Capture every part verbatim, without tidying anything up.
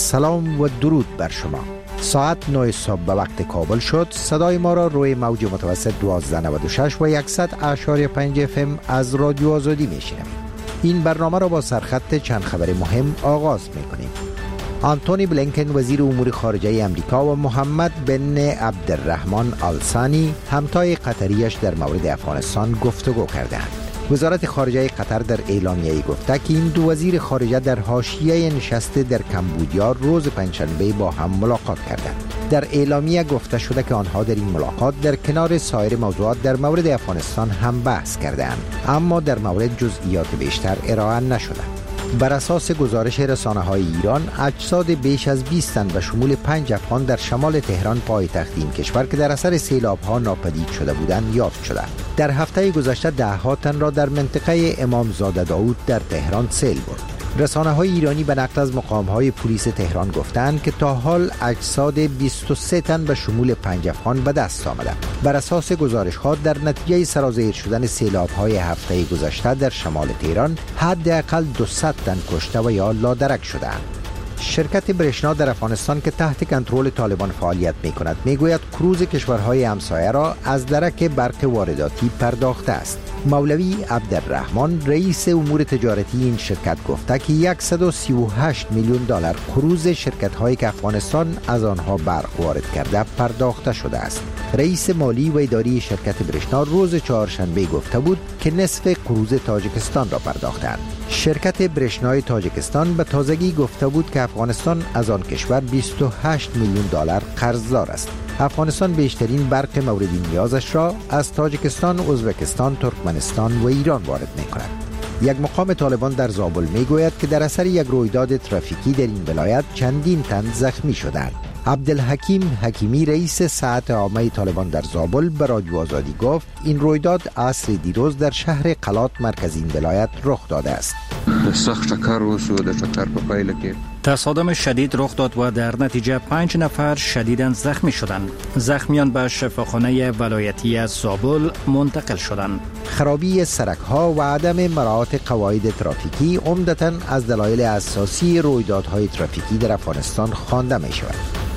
سلام و درود بر شما. ساعت نه صبح به وقت کابل شد. صدای ما را روی موج متوسط دوازده نود و شش و صد اشاری پنج اف ام از رادیو آزادی میشنوید. این برنامه را با سرخط چند خبر مهم آغاز میکنیم. آنتونی بلینکن وزیر امور خارجه امریکا و محمد بن عبدالرحمن آل ثانی همتای قطریش در مورد افغانستان گفتگو کردند. وزارت خارجه قطر در اعلامیه‌ای گفته که این دو وزیر خارجه در حاشیه نشست در کمبودیا روز پنجشنبه با هم ملاقات کردند. در اعلامیه گفته شده که آنها در این ملاقات در کنار سایر موضوعات در مورد افغانستان هم بحث کردند، اما در مورد جزئیات بیشتر ارائه نشده. بر اساس گزارش رسانه‌های ایران، اجساد بیش از بیست تن به شمول پنج افغان در شمال تهران پایتخت این کشور که در اثر سیلاب‌ها ناپدید شده بودند یافت شدند. در هفته گذشته ده ها تن را در منطقه امامزاده داود در تهران سیل برد. رسانه‌های ایرانی به نقل از مقام‌های پلیس تهران گفتند که تا حال اجساد بیست و سه تن به شمول پنج افغان به دست آمده. بر اساس گزارش‌ها در نتیجه سرازیر شدن سیلاب‌های هفته گذشته در شمال تهران حداقل دویست تن کشته و یا لادرک شدند. شرکت برشنا در افغانستان که تحت کنترل طالبان فعالیت می‌کند میگوید کروز کشورهای همسایه را از درک برق وارداتی پرداخته است. مولوی عبدالرحمن رئیس امور تجارتی این شرکت گفته که صد و سی و هشت میلیون دلار کروز شرکت‌هایی که افغانستان از آنها برق وارد کرده پرداخته شده است. رئیس مالی و اداری شرکت برشنا روز چهارشنبه گفته بود که نصف کروز تاجیکستان را پرداختند. شرکت برشنای تاجیکستان به تازگی گفته بود که افغانستان از آن کشور بیست و هشت میلیون دلار قرضدار است. افغانستان بیشترین برق مورد نیازش را از تاجیکستان، ازبکستان، ترکمنستان و ایران وارد می‌کند. یک مقام طالبان در زابل میگوید که در اثر یک رویداد ترافیکی در این ولایت چندین تن زخمی شدند. عبدالحکیم حکیمی رئیس ساعت عامه طالبان در زابل به رادیو آزادی گفت این رویداد عصر دیروز در شهر قلات مرکز این ولایت رخ داده است. تصادم شدید رخ داد و در نتیجه پنج نفر شدیداً زخمی شدند. زخمیان به شفاخانه ولایتی از زابل منتقل شدند. خرابی سرک‌ها و عدم مراعات قواعد ترافیکی عمدتاً از دلایل اساسی رویدادهای ترافیکی در افغانستان خوانده می‌شود.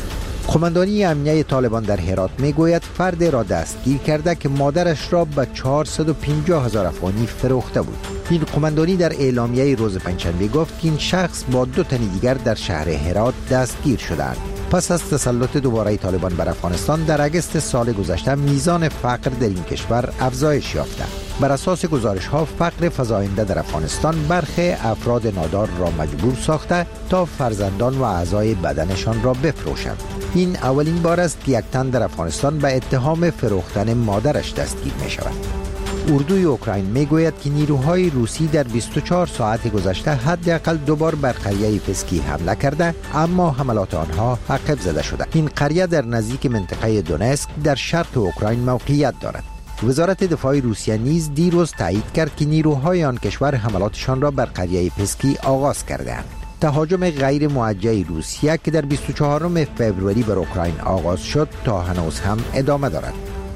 قماندانی امنیه طالبان در هرات میگوید فرد را دستگیر کرده که مادرش را به چهارصد و پنجاه هزار افغانی فروخته بود. این قماندانی در اعلامیه روز پنجشنبه گفت که این شخص با دو تن دیگر در شهر هرات دستگیر شدند. پس از تسلط دوباره طالبان بر افغانستان در اگست سال گذشته میزان فقر در این کشور افزایش یافته. بر اساس گزارش‌ها فقر فزاینده در افغانستان برخی افراد نادار را مجبور ساخته تا فرزندان و اعضای بدنشان را بفروشند. این اولین بار است که یک تن در افغانستان به اتهام فروختن مادرش دستگیر می شود. اردوی اوکراین می گوید که نیروهای روسی در بیست و چهار ساعت گذشته حداقل دو بار بر قریه فسکی حمله کرده، اما حملات آنها عقب زده شده. این قریه در نزدیک منطقه دونسک در شرق اوکراین موقعیت دارد. وزارت دفاع روسیه نیز دیروز تایید کرد که نیروهای آن کشور حملاتشان را بر قریه پسکی آغاز کردند. تهاجم غیر موجه روسیه که در بیست و چهارم فوریه بر اوکراین آغاز شد تا هنوز هم ادامه دارد.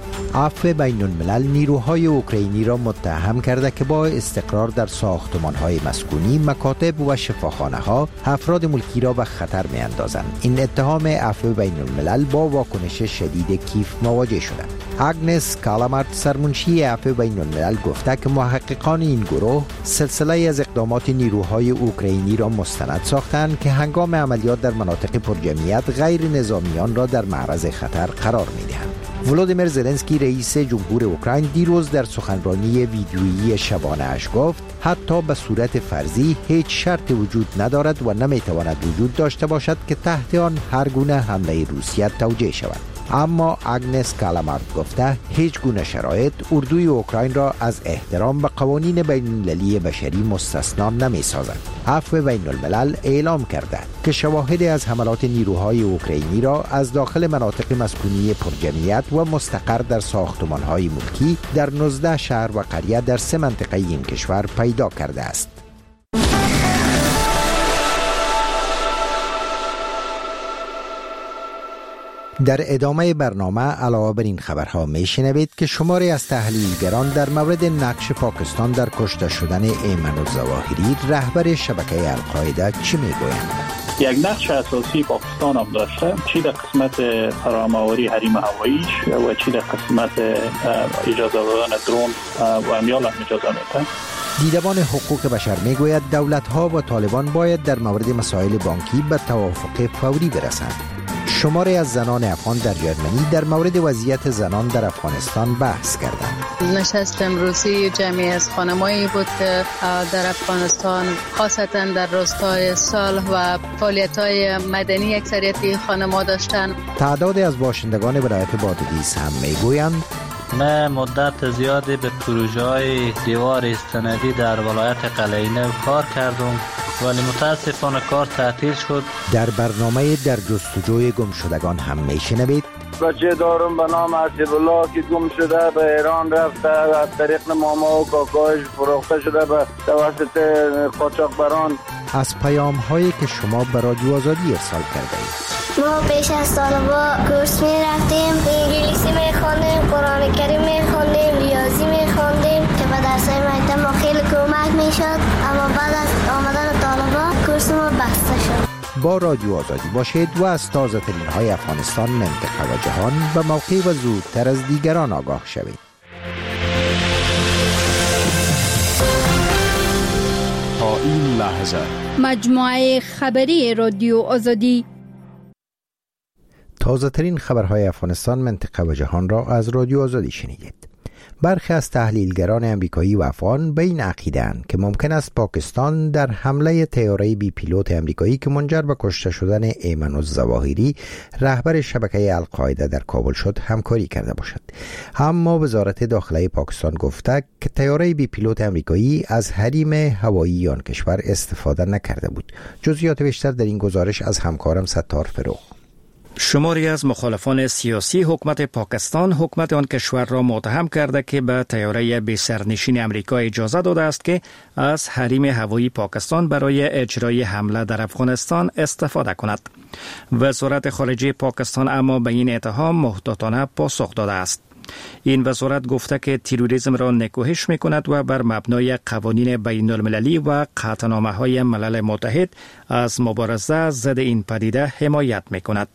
عفو بین الملل نیروهای اوکراینی را متهم کرده که با استقرار در ساختمان‌های مسکونی، مکاتب و شفاخانه‌ها افراد ملکی را به خطر می‌اندازند. این اتهام عفو بین الملل با واکنش شدید کیف مواجه شده. اگنس کالامارت سرمنشی عفو بین الملل گفته که محققان این گروه سلسله از اقدامات نیروهای اوکراینی را مستند ساختند که هنگام عملیات در مناطق پرجمعیت غیر نظامیان را در معرض خطر قرار می‌دهند. ولودیمیر زلنسکی رئیس جمهور اوکراین دیروز در سخنرانی ویدیویی شبانه اش گفت حتی به صورت فرضی هیچ شرط وجود ندارد و نمیتواند وجود داشته باشد که تحت آن هر گونه حمله روسیه توجیه شود. اما اگنس کالامارت گفته هیچ گونه شرایط اردوی اوکراین را از احترام به قوانین بین المللی بشری مستثنا نمی سازد. عفو بین الملل اعلام کرده که شواهدی از حملات نیروهای اوکراینی را از داخل مناطق مسکونی پرجمعیت و مستقر در ساختمان‌های ملکی در نوزده شهر و قریه در سه منطقه این کشور پیدا کرده است. در ادامه برنامه علاوه بر این خبرها میشنوید که شماری از تحلیلگران در مورد نقش پاکستان در کشته شدن ایمن الظواهری رهبر شبکه القاعده چی میگویند. یک نقش اساسی پاکستان هم داشته، چی در قسمت فرامآوری حریم هواییش و چی در قسمت اجازه دادن درون و امیال هم اجازه میده. دیدبان حقوق بشر میگوید دولت‌ها و طالبان باید در مورد مسائل بانکی به توافق فوری برسند. شماری از زنان افغان در جرمنی در مورد وضعیت زنان در افغانستان بحث کردند. نشست امروزی جمعی از خانمایی بود که در افغانستان خاصتا در روستای صلح و فعالیت‌های مدنی اکثریت خانم‌ها داشتند. تعدادی از باشندگان ولایت بادغیس هم میگویند ما مدت زیادی به پروژه‌های دیوار استنادی در ولایت قلعه‌نو کار کردم ولی متاسفانه کار تعطیل شد. در برنامه در جستجوی گمشدگان هم میشنوید بچه دارم به نام حسیب الله که گم شده به ایران رفته از طریق ماما و کاکایش فروخته شده به توسط قاچاقبران. از پیام هایی که شما به رادیو آزادی ارسال کرده اید. ما پیش از طالبا کورس می رفتیم، انگلیسی می خواندیم، قرآن کریم می خواندیم، ریاضی می خواندیم که به درسای مکتب ما خیلی کمک می شد، اما بعد از آمدن طالبا کورس ما بسته شد. با رادیو آزادی باشید و از تازه ترین های افغانستان، منطقه و جهان به موقع و زودتر از دیگران آگاه شوید. تا این لحظه مجموعه خبری رادیو آزادی تازه ترین خبرهای افغانستان، منطقه و جهان را از رادیو آزادی شنیدید. برخی از تحلیلگران امریکایی و افغان به این عقیده‌اند که ممکن است پاکستان در حمله طیاره بی پیلوت امریکایی که منجر به کشته شدن ایمن الظواهری رهبر شبکه القاعده در کابل شد همکاری کرده باشد. اما وزارت داخله پاکستان گفته که طیاره بی پیلوت امریکایی از حریم هوایی آن کشور استفاده نکرده بود. جزئیات بیشتر در این گزارش از همکارم ستار فروغ. شماری از مخالفان سیاسی حکومت پاکستان حکومت آن کشور را متهم کرده که به طیاره بی سرنشین امریکا اجازه داده است که از حریم هوایی پاکستان برای اجرای حمله در افغانستان استفاده کند. وزارت خارجه پاکستان اما به این اتهام محتاطانه پاسخ داده است. این وزارت گفته که تروریسم را نکوهش می کند و بر مبنای قوانین بین المللی و قطعنامه های ملل متحد از مبارزه ضد این پدیده حمایت می کند.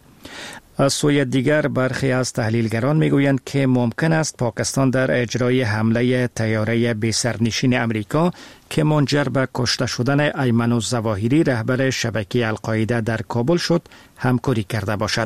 از سوی دیگر برخی از تحلیلگران میگویند که ممکن است پاکستان در اجرای حمله طیاره بی سرنشین امریکا که منجر به کشته شدن ایمن الظواهری رهبر شبکه القاعده در کابل شد همکاری کرده باشد.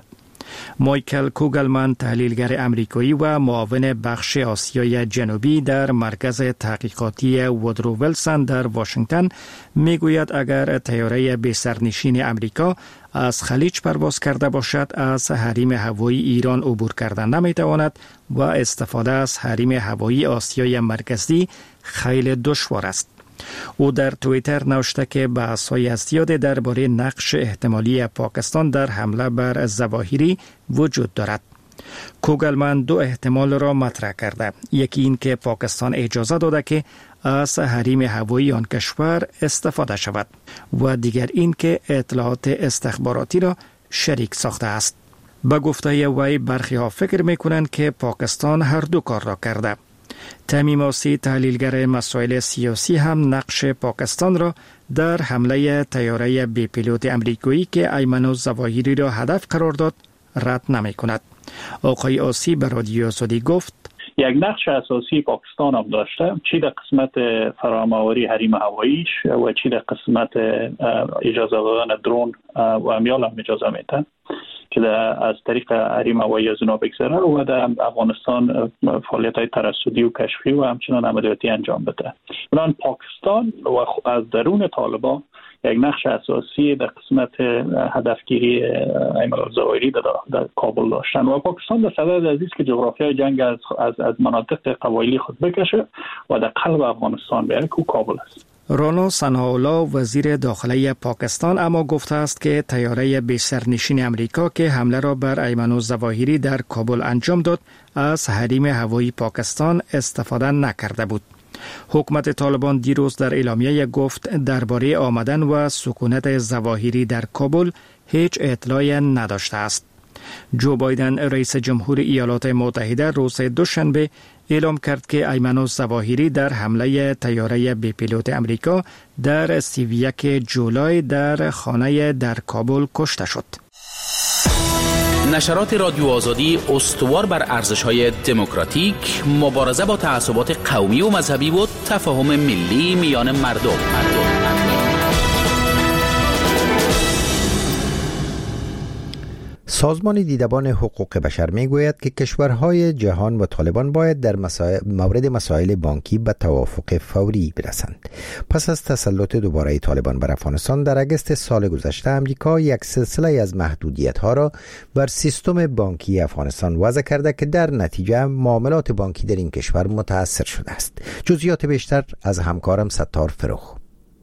مایکل کوگلمن، تحلیلگر امریکایی و معاون بخش آسیای جنوبی در مرکز تحقیقاتی وودرو ویلسون در واشنگتن میگوید اگر طیاره بی سرنشین امریکا از خلیج پرواز کرده باشد از حریم هوایی ایران عبور کردن نمیتواند و استفاده از حریم هوایی آسیای مرکزی خیلی دشوار است. او در توییتر نوشته که بحث‌های زیاد درباره نقش احتمالی پاکستان در حمله بر ظواهری وجود دارد. کوگلمن دو احتمال را مطرح کرده. یکی این که پاکستان اجازه داده که از حریم هوایی آن کشور استفاده شود و دیگر این که اطلاعات استخباراتی را شریک ساخته است. به گفته وی برخی ها فکر می‌کنند که پاکستان هر دو کار را کرده. تمیم آسی، تحلیلگر مسائل سیاسی هم نقش پاکستان را در حمله طیاره بی پیلوت امریکایی که ایمن الظواهری را هدف قرار داد رد نمی کند. آقای آسی به رادیو آزادی گفت یک نقش اساسی پاکستان هم داشته، چی در قسمت فرامآوری حریم هواییش و چی در قسمت اجازه دادن درون و امیال هم اجازه میده که از طریق حریم هوایی از اونا بگذره و در افغانستان فعالیت‌های ترصدی و کشفی و همچنان عملیاتی انجام بده. بنابراین پاکستان و از درون طالبان یک نقش اساسی در قسمت هدفگیری ایمن الظواهری در, در کابل داشتن و پاکستان در صدد عزیز که جغرافیای جنگ از, از, از مناطق قبایلی خود بکشه و در قلب افغانستان بیاره که کابل است. رانا سنهاولا وزیر داخلی پاکستان اما گفته است که طیاره بی سرنشین امریکا که حمله را بر ایمن الظواهری در کابل انجام داد از حریم هوایی پاکستان استفاده نکرده بود. حکومت طالبان دیروز در اعلامیه گفت درباره آمدن و سکونت ظواهری در کابل هیچ اطلاعی نداشته است. جو بایدن رئیس جمهور ایالات متحده روز دوشنبه اعلام کرد که ایمن الظواهری در حمله طیاره بی پیلوت امریکا در سی و یک جولای در خانه در کابل کشته شد. نشرات رادیو آزادی استوار بر ارزش‌های دموکراتیک، مبارزه با تعصبات قومی و مذهبی و تفاهم ملی میان مردم. مردم. سازمان دیدبان حقوق بشر میگوید که کشورهای جهان و طالبان باید در مسائل مورد مسائل بانکی به توافق فوری برسند. پس از تسلط دوباره طالبان بر افغانستان در اگست سال گذشته، امریکا یک سلسله از محدودیت‌ها را بر سیستم بانکی افغانستان وضع کرده که در نتیجه معاملات بانکی در این کشور متاثر شده است. جزئیات بیشتر از همکارم ستار فروخ.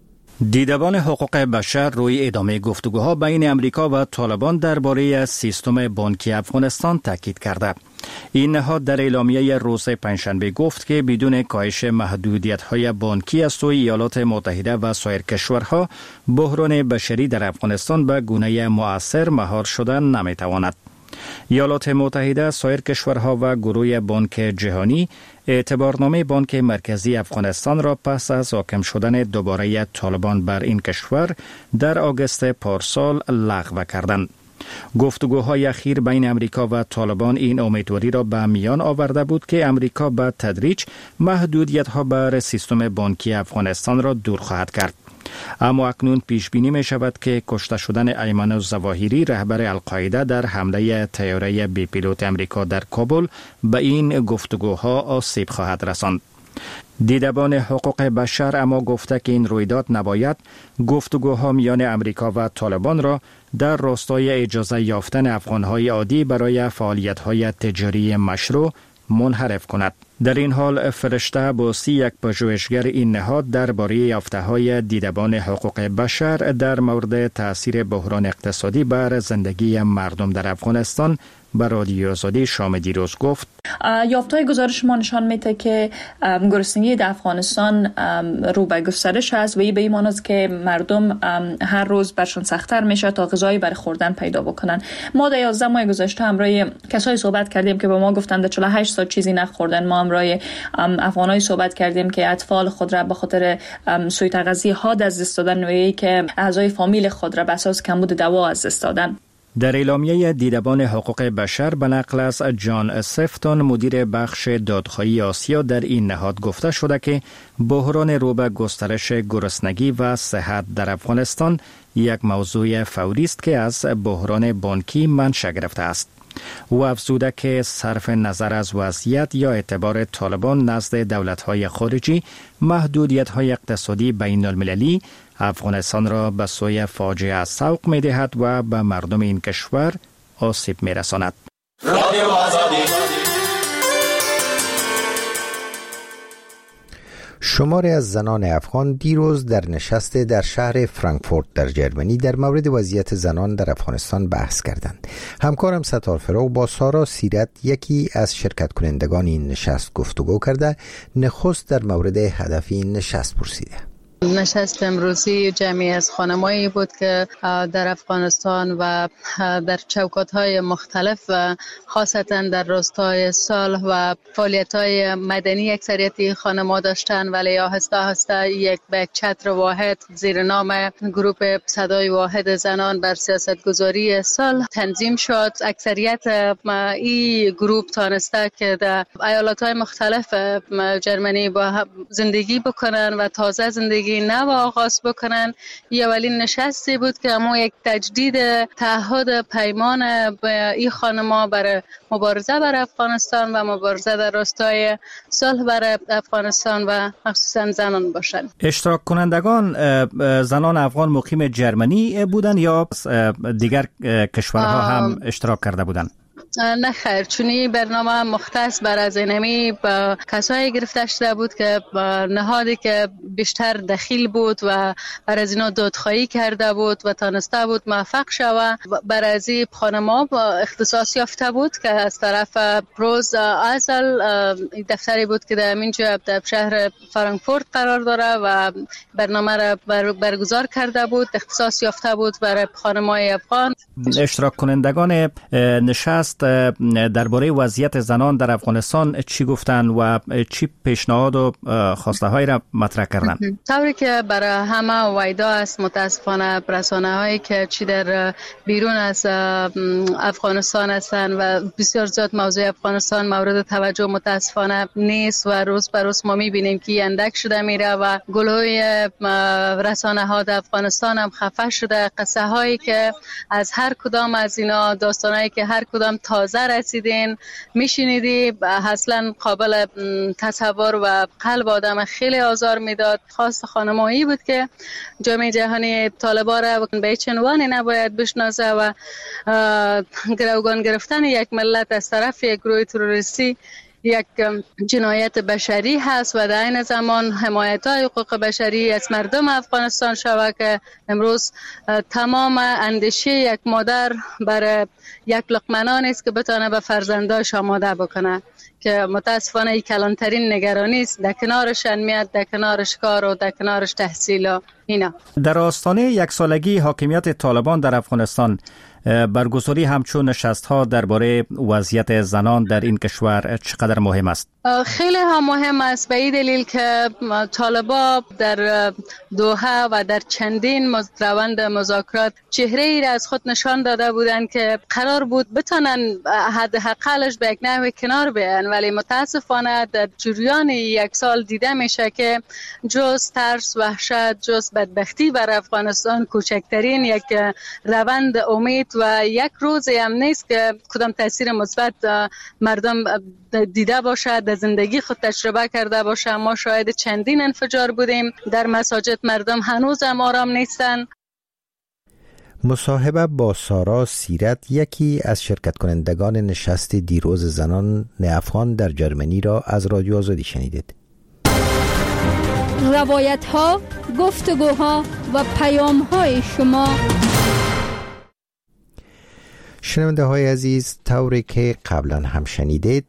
دیدبان حقوق بشر روی ادامه گفتگوها بین امریکا و طالبان درباره سیستم بانکی افغانستان تاکید کرده. این نهاد در اعلامیه روز پنجشنبه گفت که بدون کاهش محدودیت‌های بانکی از سوی ایالات متحده و سایر کشورها، بحران بشری در افغانستان به گونه مؤثر مهار شدن نمی‌تواند. ایالات متحده، سایر کشورها و گروه بانک جهانی اعتبارنامه بانک مرکزی افغانستان را پس از حاکم شدن دوباره طالبان بر این کشور در آگوست پارسال لغو کردند. گفتگوهای اخیر بین امریکا و طالبان این امیدواری را به میان آورده بود که امریکا به تدریج محدودیت‌ها بر سیستم بانکی افغانستان را دور خواهد کرد. اما اکنون پیش بینی می شود که کشته شدن ایمن الظواهری، رهبر القاعده، در حمله طیاره بی پیلوت امریکا در کابل به این گفتگوها آسیب خواهد رساند. دیدبان حقوق بشر اما گفته که این رویداد نباید گفتگوها میان امریکا و طالبان را در راستای اجازه یافتن افغانهای عادی برای فعالیت‌های تجاری مشروع منحرف کند. در این حال فرشته بوسی، یک پژوهشگر این نهاد، درباره یافته‌های دیدبان حقوق بشر در مورد تأثیر بحران اقتصادی بر زندگی مردم در افغانستان به رادیو آزادی شام دیروز گفت: یافته‌های گزارش ما نشان میده که گرسنگی در افغانستان رو به گسترش است و این به این معنی است که مردم هر روز برشان سخت‌تر میشه تا غذایی برای خوردن پیدا بکنن. ما در یازده ماه گذشته همراه کسایی صحبت کردیم که به ما گفتند چهل و هشت ساعت چیزی نخوردن. ما همراه افغانایی صحبت کردیم که اطفال خود را به خاطر سوء تغذیه ها از دست دادن و ای که اعضای فامیل خود را به اساس کمبود دوا از دست دادن. در اعلامیه دیدبان حقوق بشر به نقل از جان سفتون، مدیر بخش دادخواهی آسیا، در این نهاد گفته شده که بحران رو به گسترش گرسنگی و صحت در افغانستان یک موضوع فوری است که از بحران بانکی منشأ گرفته است. او افزوده که صرف نظر از وضعیت یا اعتبار طالبان نزد دولت‌های خارجی، محدودیت‌های اقتصادی بین المللی افغانستان را به سوی فاجعه سوق می‌دهد و به مردم این کشور آسیب می‌رساند. شماری از زنان افغان دیروز در نشست در شهر فرانکفورت در جرمنی در مورد وضعیت زنان در افغانستان بحث کردند. همکارم ستار فروغ با سارا سیرت، یکی از شرکت کنندگان این نشست، گفتگو کرده. نخست در مورد هدف این نشست پرسیده. نشست امروزی جمعی از خانمایی بود که در افغانستان و در چوکات‌های مختلف و خاصتا در راستای صلح و فعالیت‌های مدنی اکثریت خانم‌ها داشتن، ولی آهسته آهسته یک به چتر واحد زیر نام گروه صدای واحد زنان بر سیاستگذاری صلح تنظیم شد. اکثریت این گروه تانسته که در ایالت‌های مختلف جرمنی با زندگی بکنن و تازه زندگی نو آغاز بکنن. یه اولین نشستی بود که اما یک تجدید تعهد پیمان این خانم‌ها برای مبارزه برای افغانستان و مبارزه در راستای صلح برای افغانستان و مخصوصا زنان باشند. اشتراک کنندگان زنان افغان مقیم جرمنی بودن یا دیگر کشورها هم اشتراک کرده بودند؟ نه خیر، چونی برنامه مختص بر از اینمی با کسایی گرفته شده بود که نهادی که بیشتر دخیل بود و بر از اینا دادخواهی کرده بود و تانسته بود موفق شود. بر از این خانم‌ها با اختصاص یافته بود که از طرف پروز ازل دفتری بود که در اینجا در شهر فرانکفورت قرار داره و برنامه را بر برگزار کرده بود. اختصاص یافته بود برای خانم‌های افغان. اشتراک کنندگان نشست است درباره وضعیت زنان در افغانستان چی گفتن و چی پیشنهاد و خواسته های را مطرح کردن؟ طوری که برای همه وایدا است، متاسفانه رسانه هایی که چی در بیرون از افغانستان هستند و بسیار زیاد موضوع افغانستان مورد توجه متاسفانه نیست و روز به روز ما میبینیم که اندک شده میره و گلوی رسانه ها در افغانستان هم خفه شده. قصه هایی که از هر کدام از اینا، داستان هایی که هر کدام تازه رسیدین میشنیدی، اصلا قابل تصور و قلب آدم خیلی آزار میداد. خواست خانمایی بود که جامعه جهانی طالبان را به چه عنوانی نباید بشناسه و گروگان گرفتن یک ملت از طرف یک گروه تروریستی یک جنایت بشری هست و در این زمان حمایت های حقوق بشری از مردم افغانستان شود که امروز تمام اندیشه یک مادر برای یک لقمه نان است که بتانه به فرزنداش آماده بکنه، که متاسفانه این کلانترین نگرانی است. در کنارش انمیت، در کنارش کار و در کنارش تحصیل و اینا. در آستانه یک سالگی حاکمیت طالبان در افغانستان، برگزاری همچون نشست‌ها درباره وضعیت زنان در این کشور چقدر مهم است؟ خیلی هم مهم است به این دلیل که طالبان در دوحه و در چندین روند مذاکرات چهره ای را از خود نشان داده بودند که قرار بود بتونن حداقلش به یک نحو کنار بیان، ولی متاسفانه در جریان یک سال دیده میشه که جز ترس، وحشت، جز بدبختی بر افغانستان کوچکترین یک روند امید و یک روزی هم نیست که کدام تاثیر مثبت مردم دیده باشه، در زندگی خود تجربه کرده باشه. ما شاهد چندین انفجار بودیم در مساجد، مردم هنوز هم آرام نیستن. مصاحبه با سارا سیرت، یکی از شرکت کنندگان نشست دیروز زنان افغان در جرمنی را از رادیو آزادی شنیدید. روایت ها، گفتگوها و پیام های شما. شنونده های عزیز، طوری که قبلا هم شنیدید،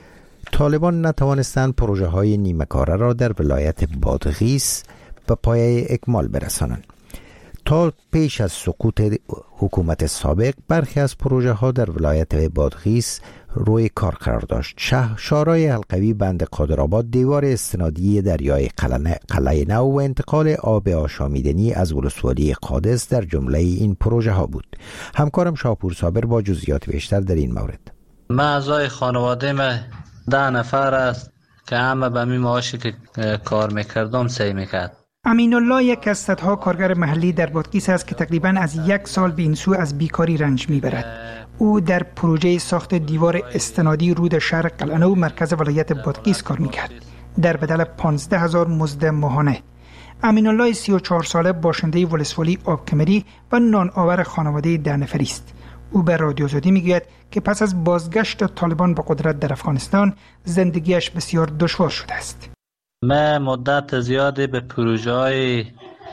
طالبان نتوانستند پروژه های نیمه کاره را در ولایت بادغیس به پایه اکمال برسانند. تا پیش از سقوط حکومت سابق برخی از پروژه ها در ولایت بادغیس روی کار قرار داشت. شهرهای حلقوی بند قادرآباد، دیوار استنادی دریای قلعه نو و انتقال آب آشامیدنی از ولسوالی قادس در جمله این پروژه ها بود. همکارم شاپور صابر با جزئیات بیشتر در این مورد. من اعضای خانواده ما ده نفر است که همه به می معاشی که کار میکردم سعی میکرد. امین الله یک از صدها کارگر محلی در بادغیس است که تقریباً از یک سال به این سو از بیکاری رنج میبرد. او در پروژه ساخت دیوار استنادی رود شهر قلعه نو مرکز ولایت بادغیس کار میکرد در بدل پانزده هزار مزد ماهانه. امین الله سی و چهار ساله باشنده ولسوالی آبکمری و نان آور خانواده ده نفری است. او به رادیو آزادی میگوید که پس از بازگشت طالبان به قدرت در افغانستان زندگیش بسیار دشوار شده است. من مدت زیادی به پروژه های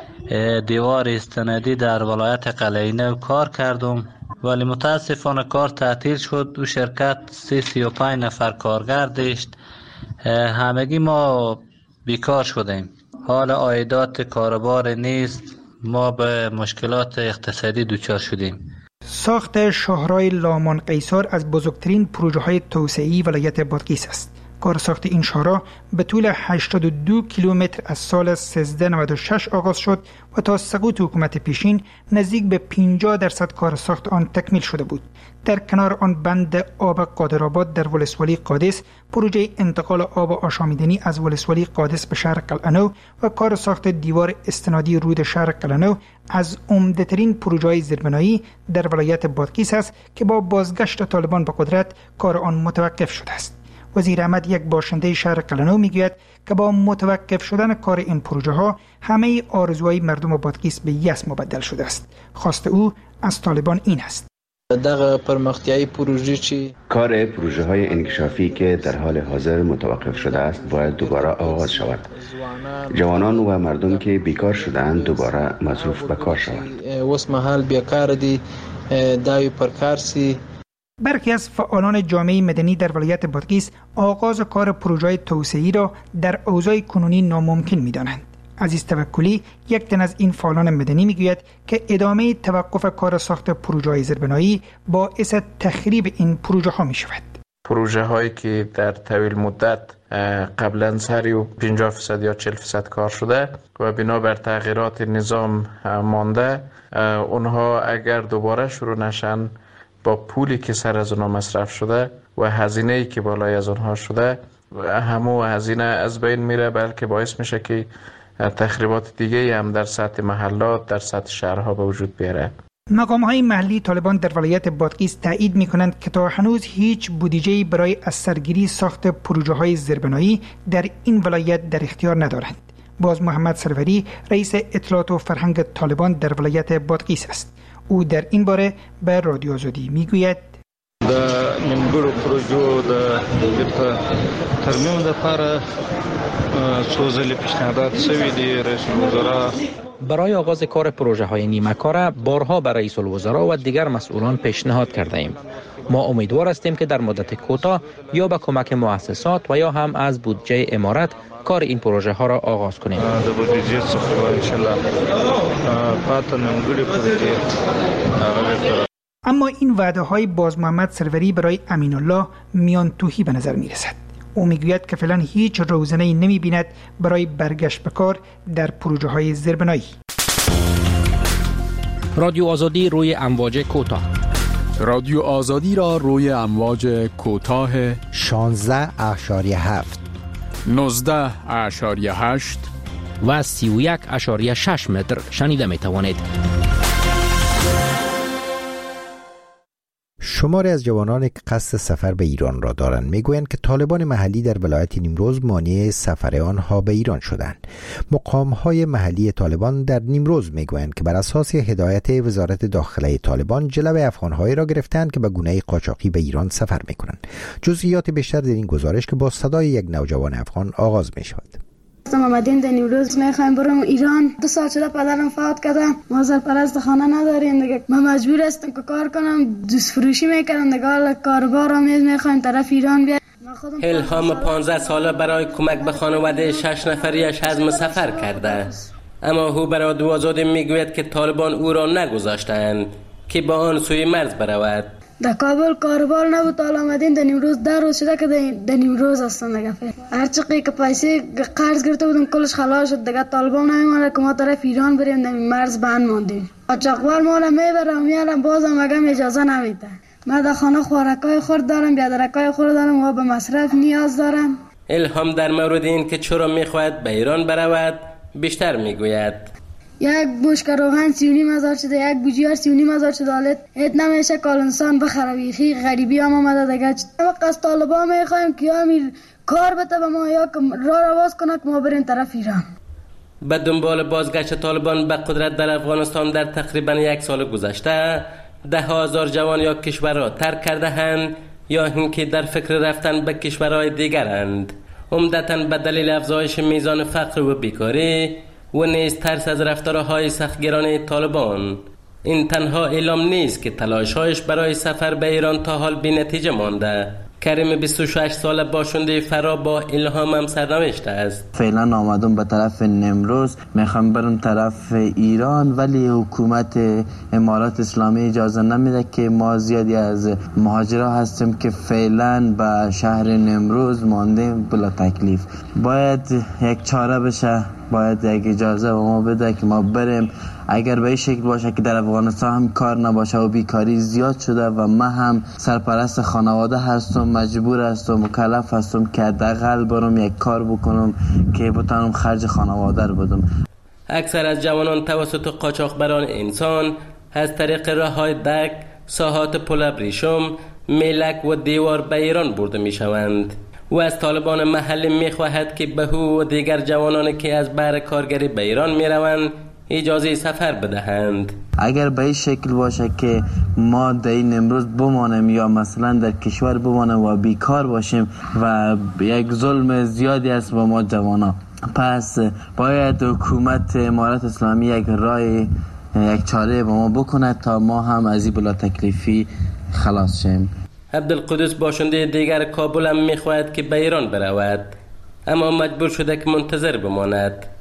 دیوار استنادی در ولایت قلعه نو کار کردم، ولی متاسفانه کار تعطیل شد. دو شرکت سی سی و پنج نفر کارگر داشت. همگی ما بیکار شدیم. حال عایدات کاربار نیست. ما به مشکلات اقتصادی دچار شدیم. ساخت شاهراه لامان قیصر از بزرگترین پروژه های توسعه‌ای ولایت بادغیس است. کار ساخت این شاهراه به طول هشتاد و دو کیلومتر از سال سیزده نود و شش آغاز شد و تا سقوط حکومت پیشین نزدیک به پنجاه درصد کار ساخت آن تکمیل شده بود. در کنار آن بند آب قادرآباد در ولسوالی قادس، پروژه انتقال آب آشامیدنی از ولسوالی قادس به شهر قلعه نو و کار ساخت دیوار استنادی رود شهر قلعه نو از عمده‌ترین پروژه‌های زیربنایی در ولایت بادغیس است که با بازگشت طالبان به قدرت کار آن متوقف شده است. وزیر احمد، یک باشنده شهر قلعه نو، میگوید که با متوقف شدن کار این پروژه ها همه آرزوهای مردم بادغیس به یأس مبدل شده است. خواست او از طالبان این است: دغه پرمختیایی پروژه چی کار پروژه های انکشافی که در حال حاضر متوقف شده است باید دوباره آغاز شود. جوانان و مردم که بیکار شدند دوباره مصروف به کار شوند. وس محل بیکار دی داوی پرکارسی. برخی از فعالان جامعه مدنی در ولایت بادغیس آغاز کار پروژه توسعه‌ای را در اوضاع کنونی ناممکن می‌دانند. عزیز توکلی، یک تن از این فعالان مدنی میگوید که ادامه توقف کار ساخت پروژه‌های زیربنایی باعث تخریب این پروژه ها می شود. پروژه هایی که در طویل مدت قبلا سری و پنجاه درصد یا چهل درصد کار شده و بنابر تغییرات نظام مانده، اونها اگر دوباره شروع نشن با پولی که سر از اونها مصرف شده و هزینه‌ای که بالای از اونها شده، همو هزینه از بین میره، بلکه باعث میشه که تخریبات دیگه هم در سطح محلات، در سطح شهرها به وجود بیاره. مقام‌های محلی طالبان در ولایت بادغیس تایید می‌کنند که تا هنوز هیچ بودجه‌ای برای از سرگیری ساخت پروژه‌های زیربنایی در این ولایت در اختیار ندارند. باز محمد سروری رئیس اطلاعات و فرهنگ طالبان در ولایت بادغیس است. او در این باره به رادیو آزادی میگوید: د نیمګړو پروژو د ترمیم لپاره څو ځلې پیشنهادات شوي دي. رئیس الوزرا برای آغاز کار پروژه های نیمه کار بارها برای رئیس الوزراء و دیگر مسئولان پیشنهاد کرده ایم. ما امیدوار هستیم که در مدت کوتاه یا به کمک مؤسسات و یا هم از بودجه امارت کار این پروژه ها را آغاز کنیم. د بودجه څخه ان شاء الله پاتې نیمګړي پروژې. اما این وعده های باز محمد سروری برای امین الله میان توهی به نظر می رسد. او میگوید که فعلا هیچ روزنه‌ای نمی بیند برای برگشت به کار در پروژه های زیربنایی. رادیو آزادی روی امواج کوتاه. رادیو آزادی را روی امواج کوتاه شانزده اشاریه هفت، نوزده اشاریه هشت و سی و یک اشاریه شش متر شنیده می توانید. شماری از جوانان که قصد سفر به ایران را دارند میگویند که طالبان محلی در ولایت نیمروز مانع سفر آنها به ایران شدند. مقام‌های محلی طالبان در نیمروز میگویند که بر اساس هدایت وزارت داخله طالبان جلب افغان‌هایی را گرفتند که به گونه قاچاقی به ایران سفر میکنند. جزئیات بیشتر در این گزارش که با صدای یک نوجوان افغان آغاز میشود. ما آمدیم در نیمروز، میخوایم بریم ایران. دو سال شده پدرم فوت کرده، ما سرپرست خانه نداریم دیگه. ما مجبور هستم که کار کنم، دوست فروشی میکنم دیگه. حالا کاربار هم میخوایم طرف ایران بیاد. الهام پانزده ساله برای کمک به خانواده شش نفریش عزم سفر کرده، اما او برای رادیو آزادی میگوید که طالبان او را نگذاشتند که با آن سوی مرز برود. در کابل کاربار نبود، حالا آمدین در نیمروز. در روز شده که در نیمروز هستن دیگه. هر چقدر که پیسه قرض گرفته بودن کلش خلاص شد دیگه. طالبان نمی‌مونه که ما طرف ایران بریم، در مرز بند موندیم. قاچاقبر ما را میبرم میارم، بازم مگم اجازه نمیده. من در خانه خوراکای خورد دارم، بیادرکای خورد دارم و به مصرف نیاز دارم. الهام در مورد این که چرا میخواهد به ایران برود بیشتر میگوید. یک بشکه روغن سی و نیم هزار شده، یک بوجیار سی و نیم هزار شده. حالت ات نمیشه کال انسان بخره. بیخی غریبی هم آمده دیگه. وقت از طالبان میخوایم که یا امیر کار بده به ما یا راه رواز کنه که ما بریم طرف ایران. به دنبال بازگشت طالبان به قدرت در افغانستان در تقریبا یک سال گذشته، ده هزار جوان یا کشور را ترک کرده اند یا اینکه در فکر رفتن به کشورهای دیگرند، عمدتاً به دلیل افزایش میزان فقر و بیکاری و نیز ترس از رفتارهای سختگیرانه طالبان. این تنها اعلام نیست که تلاش‌هایش برای سفر به ایران تا حال بی نتیجه مانده. کریم بیست و شش ساله باشنده فرا با الهام هم سرنوشت است. فعلا آمدم به طرف نیمروز، میخوام برم طرف ایران، ولی حکومت امارات اسلامی اجازه نمیده که ما زیادی از مهاجرا هستیم که فعلا به شهر نیمروز ماندیم بلا تکلیف. باید یک چاره بشه، باید یک اجازه به ما بده که ما بریم. اگر به این شکل باشه که در افغانستان هم کار نباشه و بیکاری زیاد شده و من هم سرپرست خانواده هستم، مجبور هستم، مکلف هستم که حداقل برم یک کار بکنم که بتونم خرج خانواده رو بدم. اکثر از جوانان توسط قاچاقبران انسان از طریق راه‌های دک، ساحات پل ابریشم، میلک و دیوار به ایران برده می شوند و از طالبان محلی می خواهد که به او و دیگر جوانانی که از بهر کارگری به ایران می روند اجازه سفر بدهند. اگر به این شکل باشه که ما در این امروز بمانیم یا مثلا در کشور بمانیم و بیکار باشیم و یک ظلم زیادی است با ما جوانا، پس باید حکومت امارات اسلامی یک راه، یک چاره با ما بکنه تا ما هم از این بلا تکلیفی خلاص شیم. عبدالقدس باشنده دیگر کابل هم میخواهد که به ایران برود، اما مجبور شده که منتظر بماند.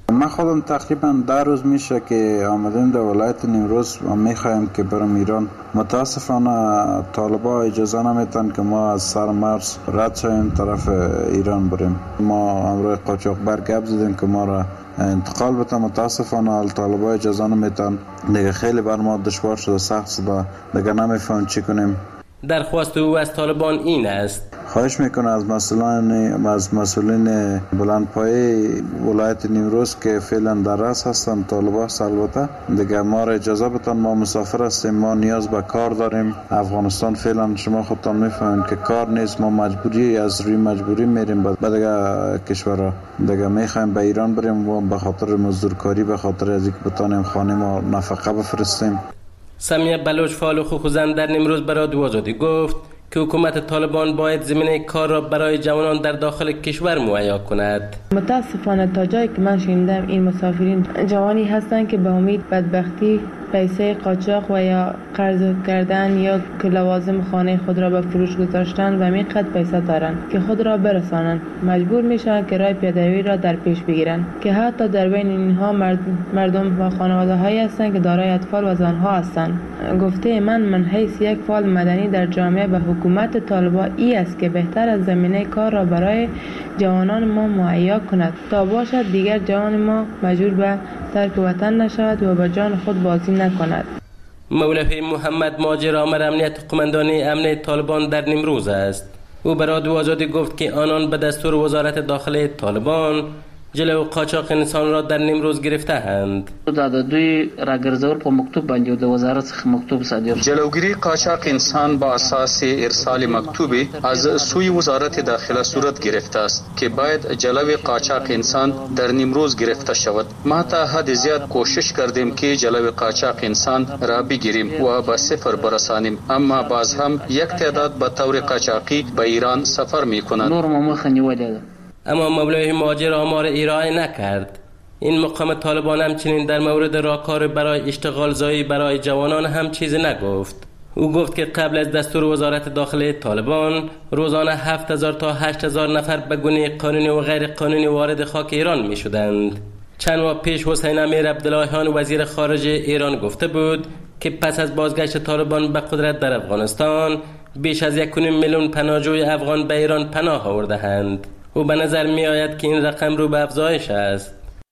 من خودم تقریبا ده روز میشه که آمدیم در ولایت نیمروز و میخوایم که برم ایران. متاسفانه طالبا اجازه نمیتن که ما از سر مرز رد شویم طرف ایران بریم. ما امروز قاچاقبر گپ زدیم که ما را انتقال بتن، متاسفانه طالبا اجازه نمیتن. دیگه خیلی بر ما دشوار شده، سخت شده، دیگه نمیفهم چی کنیم. درخواست او از طالبان این است: خواهش میکنه از مسئولین از مسئولین بلندپایه ولایت نیمروز که فعلا در رأس هستن، طالبان البته، دیگه ما را اجازه بدن. ما مسافر هستیم، ما نیاز به کار داریم. افغانستان فعلا شما خودتان میفهمید که کار نیست، ما مجبوری از روی مجبوری میریم به دیگه کشورها. دیگه میخوایم به ایران بریم و به خاطر مزدورکاری، به خاطر از اینکه بتانیم خانه ما نفقه بفرستیم. سمیه بلوچ فعال حقوق زن در نیمروز برای رادیو آزادی گفت که حکومت طالبان باید زمینه کار را برای جوانان در داخل کشور مهیا کند. متاسفانه تا جایی که من شنیدم این مسافرین جوانی هستند که به امید بدبختی پیسه قاچاق و یا قرض کردن یا که لوازم خانه خود را به فروش گذاشتن و میقدر پیسه دارند که خود را برسانند. مجبور میشن که راه پیاده‌روی را در پیش بگیرند که حتی در بین اینها مردم و خانواده هایی هستند که دارای اطفال و زنها هستند. گفته من من حیث یک فعال مدنی در جامعه و حکومت طالبان ای است که بهتر از زمینه کار را برای جوانان ما مهیا کند تا باشد دیگر جوان ما مجبور به ترک وطن نشود و به جان خود بازی نکند. مولوی محمد ماجر آمر امنیت قماندانی امن طالبان در نیمروز است. او به رادیو آزادی گفت که آنان به دستور وزارت داخله طالبان جلو قاچاق انسان را در نیمروز گرفته‌اند. دادوی راگرزور په مکتوب باندې د وزارت څخه مکتوب صادر. جلوگیری قاچاق انسان با اساس ارسال مکتوبی از سوی وزارت داخله صورت گرفته است که باید جلوی قاچاق انسان در نیمروز گرفته شود. ما تا حد زیاد کوشش کردیم که جلوی قاچاق انسان را بگیریم و به صفر برسانیم، اما باز هم یک تعداد به طور قاچاقی به ایران سفر می‌کنند. نور مخ نیولده. اما مولوی ماجر آمار ارائه نکرد. این مقام طالبان همچنین در مورد راهکار برای اشتغال زایی برای جوانان هم چیزی نگفت. او گفت که قبل از دستور وزارت داخله طالبان روزانه هفت هزار تا هشت هزار نفر به گونه قانونی و غیر قانونی وارد خاک ایران می شدند. چند ماه پیش حسین امیر عبداللهیان وزیر خارجه ایران گفته بود که پس از بازگشت طالبان به قدرت در افغانستان بیش از یک میلیون پناهجوی افغان به ایران پناه آورده‌اند. و به نظر می آید که این رقم رو به افزایش است.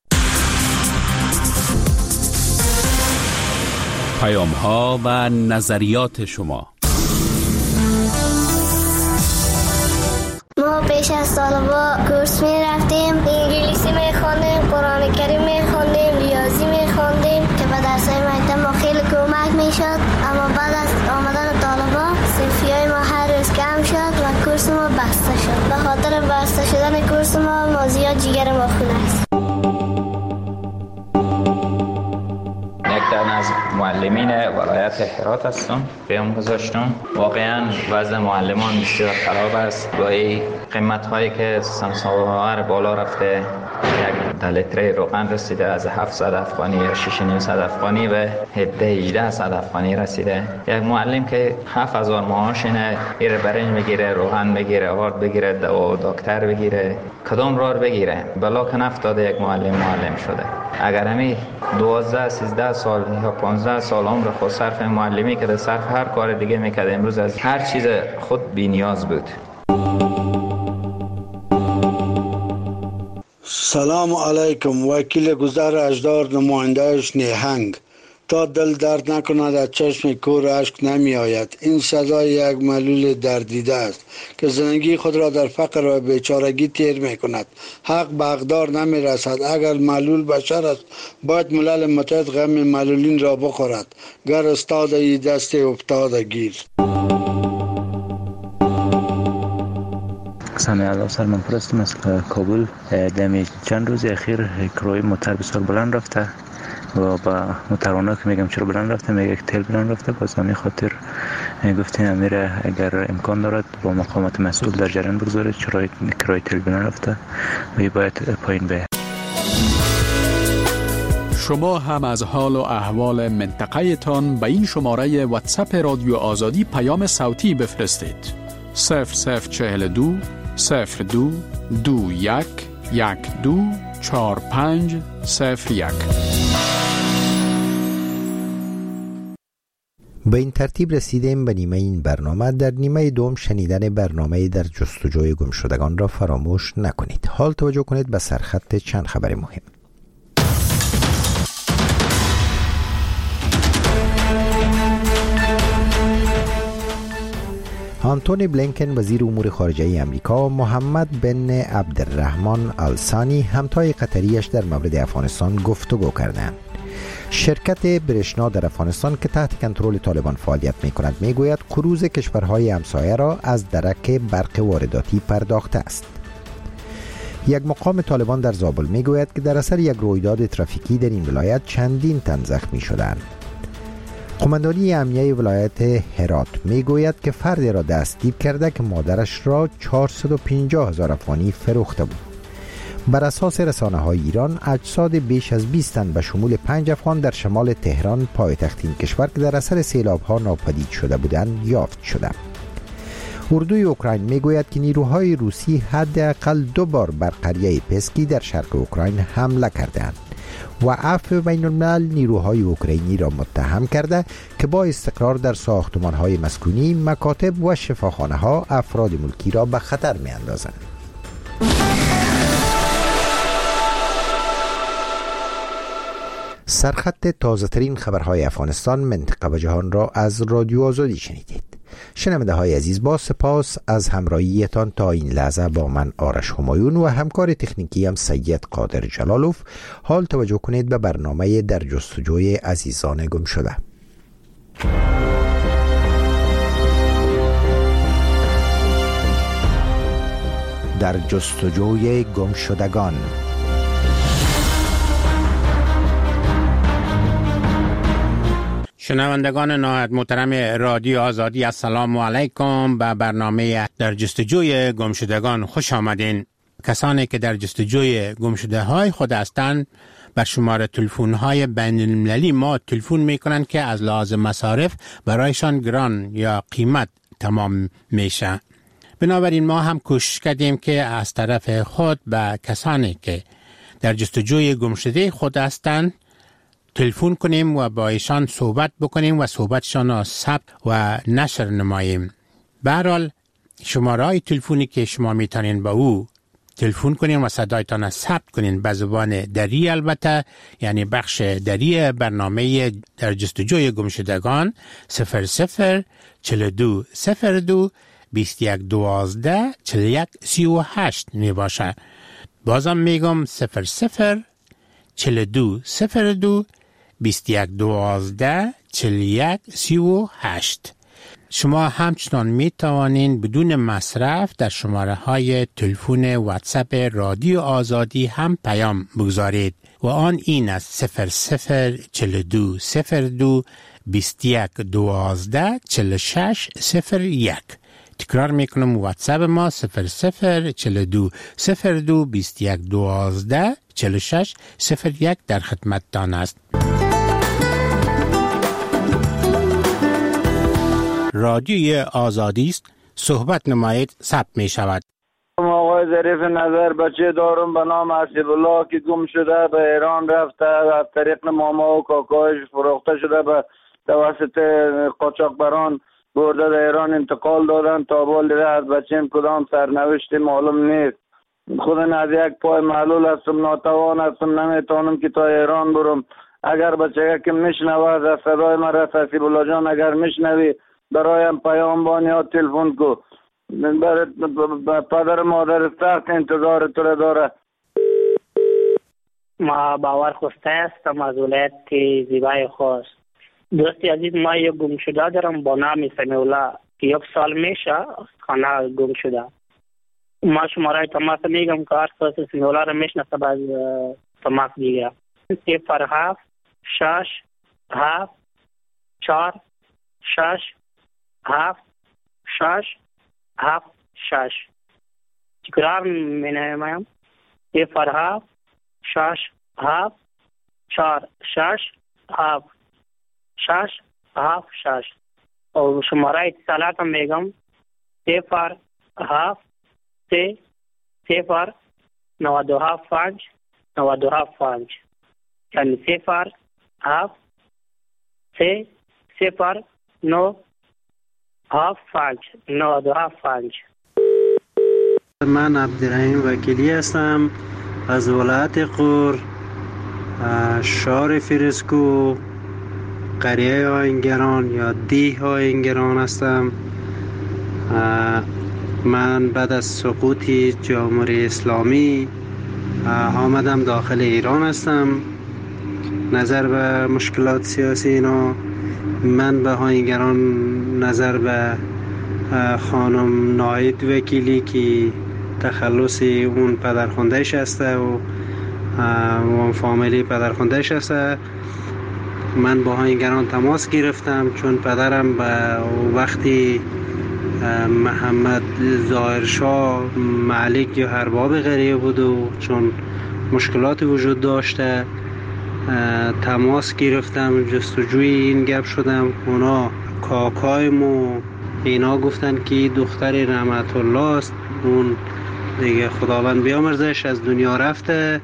پیام ها و نظریات شما. ما پیش از طالبا کورس می رفتیم، انگلیسی می خوندیم، قرآن کریم می خوندیم، ریاضی می خوندیم که به درسای مکتب ما خیلی کمک می شد. اما بعد از آمدن طالبا صرفی های ما هر روز کم شد و کورس ما بسته شد. به خاطر بسته شدن کورس ما ما زیاد جگر ما خونه است. یک تن از معلمین ولایت هرات هستم، پیام گذاشتم. واقعا وضع معلمان بسیار خراب است. با این قیمت هایی که سمساوار بالا رفته، یک لیتر روغن رسیده از هفتصد افغانی یا شش و نیم صد افغانی به هفده هجده صد افغانی رسیده. یک معلم که هفت هزار معاش اینه، ایر برنج بگیره، روغن بگیره، آرد بگیره، دوا دکتر بگیره، کدام راه بگیره؟ بلا که نفتاده یک معلم معلم شده. اگر همی دوازده سیزده سال یا پانزده سال عمر خود صرف معلمی که صرف هر کار دیگه میکرد، امروز از هر چیز خود بی نیاز بود. سلام علیکم. وکیل گذر اجدار، نمایندهش نیهنگ. تا دل درد نکند از چشم کور اشک نمی آید. این صدای یک ملول دردیده است که زندگی خود را در فقر و بیچارگی تیر می کند. حق به حقدار نمی رسد. اگر ملول بشر است باید ملل متحد غم ملولین را بخورد. گر استاد ای دست افتاده گیر. سامی الله سلمان پرستم از کابل. دمی چند روز اخیر کرای موتر بسیار بلند رفته و با موتروانا که میگم چرا بلند رفته، میگه تل بلند رفته. باز همین خاطر گفتیم امیر اگر امکان دارد با مقامات مسئول در جریان بگذاره چرا کرای تل بلند رفته و باید پایین بیاید. شما هم از حال و احوال منطقه تان به این شماره واتساپ رادیو آزادی پیام صوتی بفرستید. صفر صفر چهل دو صفر دو دو یک یک دو چهار پنج صفر یک. به این ترتیب رسیدیم به نیمه این برنامه. در نیمه دوم شنیدن برنامه در جستجوی گمشدگان را فراموش نکنید. حال توجه کنید به سرخط چند خبر مهم. آنتونی بلینکن وزیر امور خارجه امریکا و محمد بن عبدالرحمن آل-ثانی همتای قطریش در مورد افغانستان گفتگو کردند. شرکت برشنا در افغانستان که تحت کنترل طالبان فعالیت می کند می گوید قروض کشورهای همسایه را از درک برق وارداتی پرداخته است. یک مقام طالبان در زابل می گوید که در اثر یک رویداد ترافیکی در این ولایت چندین تن زخمی شدند. قماندانی امنیه ولایت هرات می گوید که فردی را دستگیر کرده که مادرش را چهارصد و پنجاه هزار افغانی فروخته بود. بر اساس رسانه های ایران اجساد بیش از بیست تن به شمول پنج افغان در شمال تهران پایتخت این کشور که در اثر سیلاب ها ناپدید شده بودند یافت شده. اردوی اوکراین می گوید که نیروهای روسی حداقل دو بار بر قریه پسکی در شرق اوکراین حمله کردند و عفو بین الملل نیروهای اوکراینی را متهم کرده که با استقرار در ساختمان‌های مسکونی، مکاتب و شفاخانه‌ها افراد ملکی را به خطر می‌اندازند. سرخط تازه ترین خبرهای افغانستان، منطقه و جهان را از رادیو آزادی شنیدید. شنونده های عزیز، با سپاس از همراهیتان تا این لحظه با من آرش همایون و همکار تکنیکی هم سید قادر جلالوف. حال توجه کنید به برنامه در جستجوی عزیزان گم شده. در جستجوی گم شدگان. شنوندگان نهایت محترم رادیو آزادی، السلام علیکم. به برنامه در جستجوی گمشدگان خوش آمدین. کسانی که در جستجوی گمشده های خود هستند بر شماره تلفن های بین المللی ما تلفن می کنند که از لحاظ مصارف برایشان گران یا قیمت تمام میشه. بنابراین ما هم کوشش کردیم که از طرف خود به کسانی که در جستجوی گمشده خود هستند تلفن کنیم و با ایشان صحبت بکنیم و صحبتشان را ثبت و نشر نماییم. به هر حال شماره های تلفنی که شما میتونین با او تلفن کنین و صدایتان را ثبت کنین به زبان دری، البته یعنی بخش دری برنامه در جستجوی گمشدگان صفر صفر چهل و دو صفر دو بیست و یک دوازده چهل و یک سی و هشت می باشه. بازم میگم صفر صفر چهل و دو صفر دو بیست و یک دوازده چهل و یک سی و هشت. شما همچنان می توانین بدون مصرف در شماره های تلفن واتساپ رادیو آزادی هم پیام بگذارید و آن این است صفر صفر چهل و دو صفر دو بیست و یک دوازده چهل و شش صفر یک. تکرار میکنم، واتساپ ما صفر صفر چهل و دو صفر دو بیست و یک دوازده چهل و شش صفر یک در خدمتتان است. رادیوی آزادی است، صحبت نمایید، ثبت می شود. آقای ظریف نظر بچه دارم به نام حسیب الله که گم شده به ایران رفته، از طریق ماما و کاکایش فروخته شده به توسط قاچاقبران برده در ایران انتقال دادن. تا بال دیگه از بچه‌م کدام سرنوشتی معلوم نیست. خودم از یک پای معلول هستم، ناتوان هستم، نمیتونم که تا ایران برم. اگر بچه که میشنوه از صدای مرا حسیب الله جان اگر میشنوی برایم پیام بان یا تلفن کو. پدر مادر سخت انتظار تو را داره. ما باور خوسته هستم از ولایت زیبای خوست. دوستی عزیز، ما یک گم شده دارم با نام سمیع الله که یک سال میشه خانه گم شده. ما شماره تماس میگم که هر کس سمیع الله را میشناسه باز تماس دیگه. صفر هفت شش هفت چهار شش هفت شش هفت شش. تکرار می نمایم صفر هفت شش هفت چهار شش هفت شش هفت شش. و شماره اتصالات هم میگم صفر هفت سه صفر نود و هفت پنج نود و هفت پنج، یعنی صفر هفت سه صفر نو هفت پنج نود و هفت پنج. من عبدالرحیم وکیلی هستم از ولایت غور، شهر فرسکو، قریه آهنگران یا دیه آهنگران هستم. من بعد از سقوط جمهوری اسلامی آمدم داخل ایران هستم. نظر به مشکلات سیاسی اینا، من به آهنگران نظر به خانم ناید وکیلی که تخلص اون پدرخواندهش هسته و اون فامیلی پدرخواندهش هسته، من با آهنگران تماس گرفتم چون پدرم به وقتی محمد ظاهرشاه ملک یا ارباب قریه بود و چون مشکلات وجود داشته تماس گرفتم، جستجوی این گپ شدم. اونا کاکایمو اینا گفتن که دختر رحمت الله است، اون دیگه خداوند بیامرزش از دنیا رفته.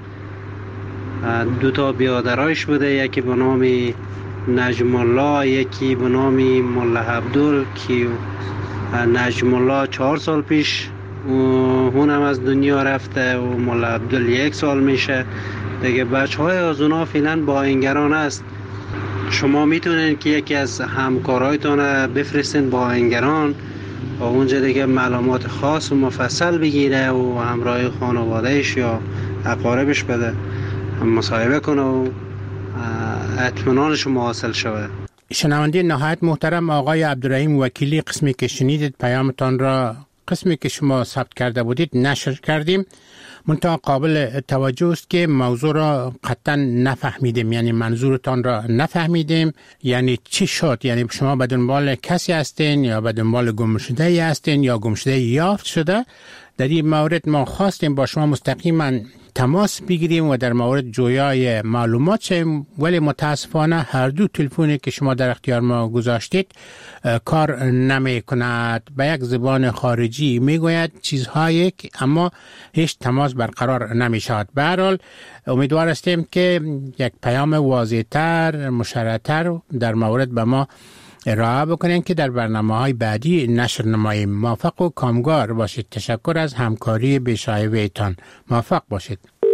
دو تا بیادرایش بوده، یکی به نام نجم الله، یکی به نام ملا عبدال که نجم الله چهار سال پیش اونم از دنیا رفته و ملا عبدال یک سال میشه دیگه. بچه های از اونا فعلا با آهنگران است. شما میتونین که یکی از همکارایتون بفرستین با آهنگران و اونجا دیگه معلومات خاص و مفصل بگیره و همراه خانوادهش یا اقاربش بده مصاحبه کنه و اطمینانش حاصل شوه. شنونده نهایت محترم آقای عبدالرحیم وکیلی، قسمی که شنیدید پیامتان را، قسمی که شما ثبت کرده بودید نشر کردیم. منتها قابل توجه است که موضوع را قطعا نفهمیدیم، یعنی منظورتان را نفهمیدیم. یعنی چی شد؟ یعنی شما به دنبال کسی هستین یا به دنبال گمشده هستین یا گمشده یافت شده؟ در این مورد ما خواستیم با شما مستقیما تماس بگیریم و در مورد جویای معلومات شیم، ولی متاسفانه هر دو تلفنی که شما در اختیار ما گذاشتید کار نمی کند. به یک زبان خارجی می گوید چیزهایی که اما هیچ تماس برقرار نمی شود. به هر حال امیدوار هستیم که یک پیام واضح‌تر، مشرح‌تر در مورد به ما ارائه بکنین که در برنامه‌های بعدی نشر نماییم. موفق و کامگار باشید. تشکر از همکاری بی‌شایبه‌تان. موفق باشید.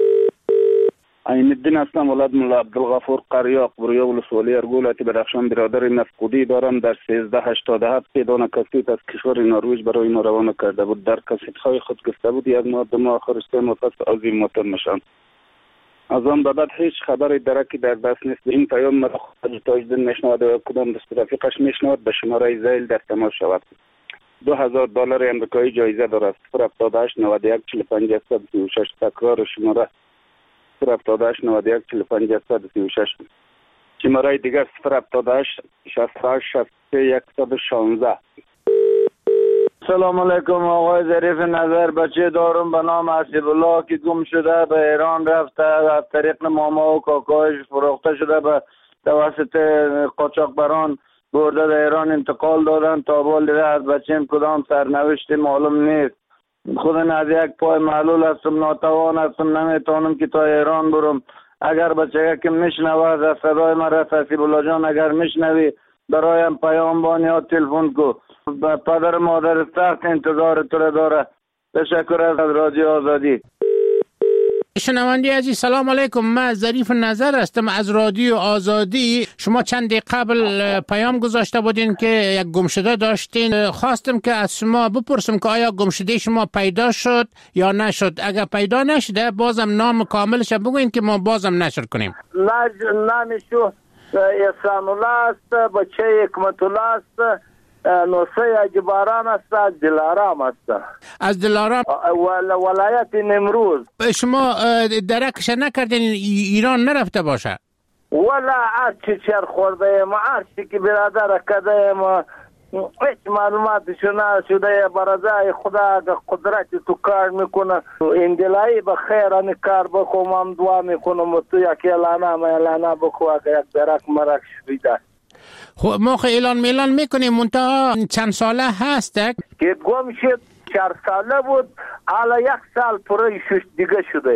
عین الدین هستم، ولد ملا عبدالغفور قریاق، برویا ولسوالی ارگولتی بدخشان. برادر مفقودی دارم در سیزده هشتاد و هفت پیدان کسیت از کشور نروژ برای ما روانه کرده بود. در کسیت‌های خود گفته بود یک ماه دو ماه آخر سه ماه پس عظیم وطن نشان. از آن به بعد هیچ خبری درکی در دست نیست. این پیام مرا خود تاجدین میشنود و کدام دست رفیقش میشنود به شماره زیل در تماس شود. دو هزار دلار امریکایی جایزه دارد. صفر هفتاد و هشت نود و یک چهل و پنج سی و شش. تکرار شماره صفر هفتاد و هشت نود و یک چهل و پنج سی و شش. شماره دیگر صفر هفتاد و هشت شصت و هشت شصت و سه صد و شانزده. سلام علیکم آقای ظریف نظر. بچه دارم به نام حسیب الله که گم شده، به ایران رفته، از طریق ماما و کاکایش فروخته شده، به توسط قاچاقبران برده در ایران انتقال دادن. تا بال دیده از بچه‌م کدام سرنوشتی معلوم نیست. خودم از یک پای معلول هستم، ناتوان هستم، نمیتونم که تا ایران برم. اگر بچه که میشنوه از صدای من حسیب الله جان اگر میشنوی برایم پیام بان یا تلفن کو. پدر مادر سخت انتظار تو را داره. تشکر از رادیو آزادی. شنونده عزیز سلام علیکم، من ظریف نظر هستم از رادیو آزادی. شما چند دقیقه قبل پیام گذاشته بودین که یک گمشده داشتین. خواستم که از شما بپرسم که آیا گمشده شما پیدا شد یا نشد؟ اگر پیدا نشده بازم نام کاملش بگوین که ما بازم نشر کنیم. نامشو اسلام الله است، بچه حکمت الله است، نوسه اجباران است، از دلارام است. از دلارام ولایت نمروز. شما درکش نکردین ایران نرفته باشه؟ ولا هرچی چر خورده ایم، هرچی که برادر کده ایم، هیچ معلوماتشو نشده. برازای خدا قدرت تو کار میکنه. این دلایی به خیر این کار بخو، من دعا میکنم و تو یک اعلانه ما اعلانه بخو اگر یک درک مرک شده. خب ما خیلی اعلان میلان میکنیم، منتها چند ساله هسته که گم شد؟ چهار ساله بود، حالا یک سال پره شش دیگه شده.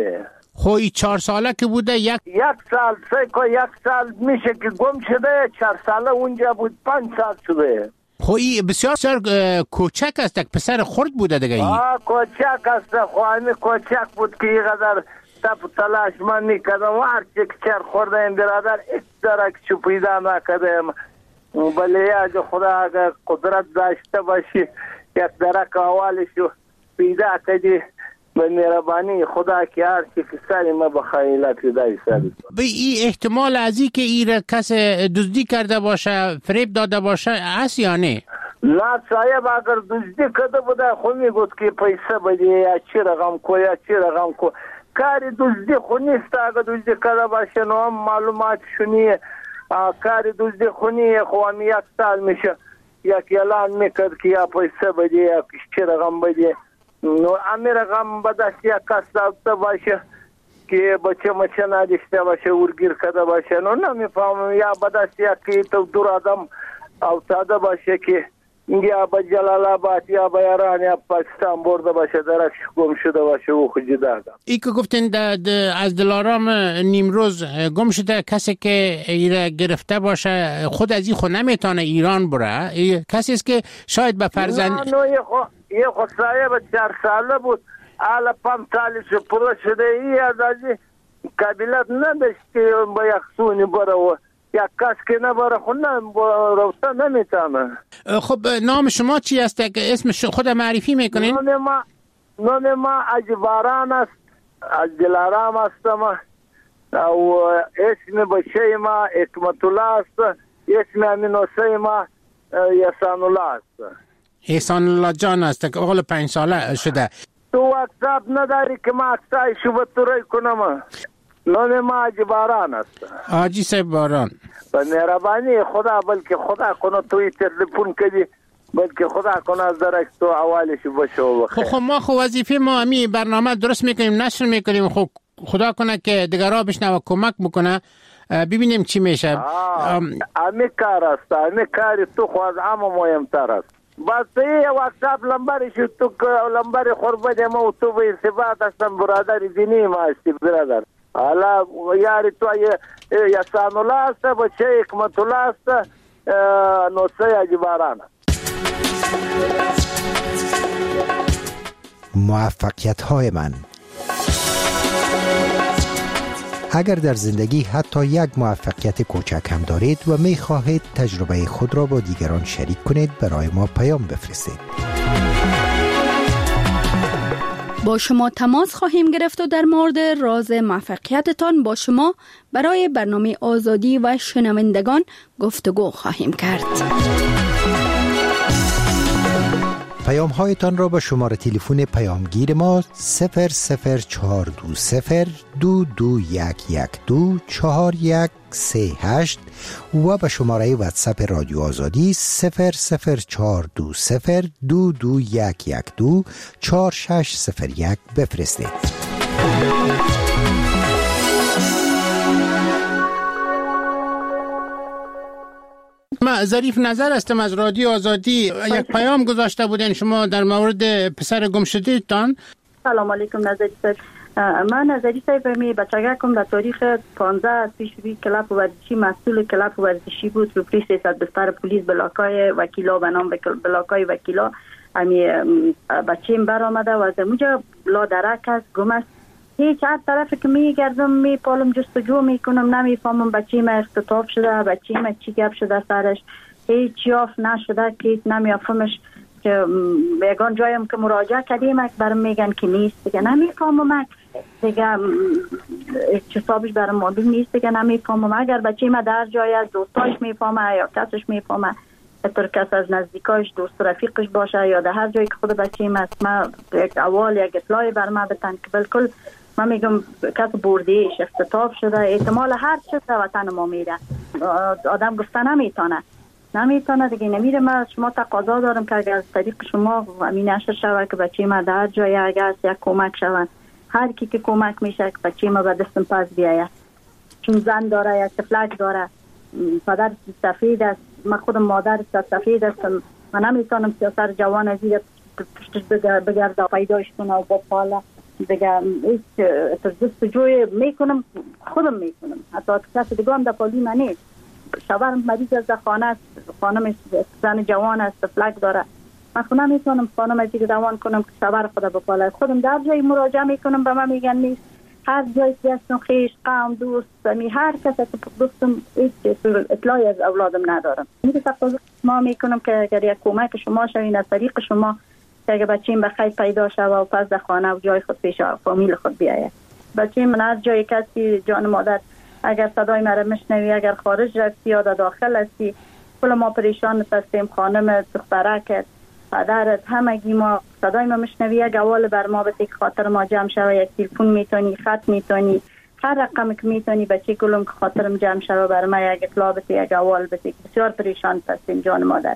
خوی چهار ساله که بوده یک یک سال سه یک سال میشه که گم شده، چهار ساله اونجا بود، پنج سال شده. خوی بسیار بسیار کوچک است، یک پسر خرد بوده دیگه. آه کوچک است، خواهمی کوچک بود که اینقدر تپ تلاش من میکردم و هر چی که چر خورده این برادر ایک درک چو پیدا نکردم. بله یا خدا اگر قدرت داشته باشی یک درک اولشو پیدا کردی به مهربانی خدا که هر چی که سری ما بخیلت دایی سری. به این احتمال از این که این کس دزدی کرده باشه، فریب داده باشه هست یا نه؟ نه صاحب اگر دزدی کرده بوده خو میگود که پیسه بده یا چی رقم کو یا چی رقم کو. کاری دزدی خو نیست، اگر دزدی کرده باشه نو هم معلومات شونیه. کاری دزدی خو نیه، خو هم یک سال میشه یک اعلان میکرد که یا پیسه بده یا چی رقم بده. نو امی رقم به دست یک کس داشته باشه که بچه مچه نداشته باشه ورگیر کرده باشه، نو نمیفهمم. یا به دست یک تو دور آدم افتاده باشه که یا به جلال آباد یا به ایران یا پاکستان برده باشه، درش گم شده باشه او خود جدا. ای که گفتین از دلارام نیمروز گم شده، کسی که ایره گرفته باشه خود از این خود نمیتونه ایران بره، کسی است که شاید به فرزند نه نه یه خود یه خود صاحب چهار ساله بود، حالا پنج سالش پره شده. ای از این قبیلت نداشت که با یک سونی بره و یک کس که نبره خود روسته نمیتونه. خب نام شما چی است؟ اسم خود معرفی میکنین؟ نام ما نام ما اجباران است، از دلارام هستم و اسم بچه ما حکمت الله است، اسم امینوسه ما احسان الله است. احسان الله جان است که اقل پنج ساله شده. تو واتساپ نداری که ما اکسای شو بطوری کنم؟ نام ما اجباران است. آجی صاحب باران. به مهربانی خدا، بلکه خدا کنه توی تلفن کردی، بلکه خدا کنه از درک تو اولش باشه و بخیر. خب ما خو وظیفه ما امی برنامه درست میکنیم، نشر میکنیم، خب خدا کنه که دیگرها بشنوه کمک بکنه، ببینیم چی میشه. امی کار است، امی کاری تو خواهد اما مهمتر است. بس یه واتساپ لنبرش تو لنبر خوربت ما و تو به ارتباط هستم، برادر دینی ما هستی برادر. حالا یاری تو احسان الله است، بچه حکمت الله است، نوسه اجباران. موفقیت های من. اگر در زندگی حتی یک موفقیت کوچک هم دارید و می خواهید تجربه خود را با دیگران شریک کنید، برای ما پیام بفرستید. با شما تماس خواهیم گرفت و در مورد راز موفقیتتان با شما برای برنامه آزادی و شنوندگان گفتگو خواهیم کرد. پیام هایتان را با شماره تلفن پیامگیر ما صفر صفر چهار دو صفر دو دو یک یک دو چهار یک سه هشت و به شماره واتساپ رادیو آزادی صفر صفر چهار دو صفر دو دو یک یک دو چهار شش صفر یک بفرستید. من ظریف نظر هستم از رادیو آزادی. یک پیام گذاشته بودین شما در مورد پسر گم شده تان. سلام علیکم نظری صاحب. من نظری صاحب می بچگکم در تاریخ پانزده پیش روی کلاب ورزشی مسئول کلاب ورزشی بود. رو پلیس سیصد بستر پلیس بلاکای وکیلا به نام بلاکای وکیلا امی بچیم بر آمده و از اونجا لا درک است، گم است. هیچ هر طرف که میگردم میپالم جستجو میکنم، نمیفهمم بچه ما اختطاف شده، بچه ما چی گپ شده سرش، هیچ یافت نشده که نمیفهمش. که یگان جایم که مراجعه کردیم برام میگن که نیست، دیگه نمیفهمم دیگه حسابش برام معلوم نیست، دیگه نمیفهمم. اگر بچه ما در جای از دوستاش میفهمه یا کسش میفهمه، اطور کس از نزدیکاش دوست رفیقش باشه یا در هر جایی که خود بچه ما است، ما یک اول یک اطلاعی بر ما بتن که بالکل من میگم کس بردهش اختطاف شده، احتمال هر چیز در وطن ما میره. آدم گفته نمیتونه نمیتونه دیگه نمیره. من شما تقاضا دارم که اگر از طریق شما امین نشر شود که بچه ما در جای اگر یک کمک شود، هر کی که کمک میشه که بچه ما به دستم پس بیاید، چون زن داره یا طفلک داره، پدر سفید است، من خودم مادر سفید هستم، من نمیتونم سیاست جوان از این پشتش بگرده پیداش کنه و با پاله دیگه هیچ جستجوی میکنم خودم میکنم، حتی کسی دیگه هم در پالی من نیست. شوهرم مریض از خانه است، خانم زن جوان است، فلک داره. من خودم نمیتونم خانم دیگه روان کنم که شوهر خدا بپاله. خودم در جای مراجعه میکنم به من میگن نیست. هر جای دستم خیش قوم دوست می هر کسی که دوستم هیچ اطلاعی از اولادم ندارم. میگه تقاضا ما میکنم که اگر یک کمک شما شوین از طریق شما که اگر بچه‌م بخیر پیدا شوه و پس در خانه و جای خود پیش فامیل خود بیاید. بچه‌م من هر جای کسی جان مادر اگر صدای مرا میشنوی، اگر خارج رفتی یا در داخل هستی، کل ما پریشان هستیم. خانم دخترک پدرت همگی ما صدای ما میشنوی، یک اول بر ما بده که خاطر ما جمع شوه. یک تلفن میتونی، خط میتونی، هر رقم که میتونی بچه کلم که خاطرم جمع شوه بر ما یک اطلاع بده، یک اول بده. بسیار پریشان هستیم جان مادر.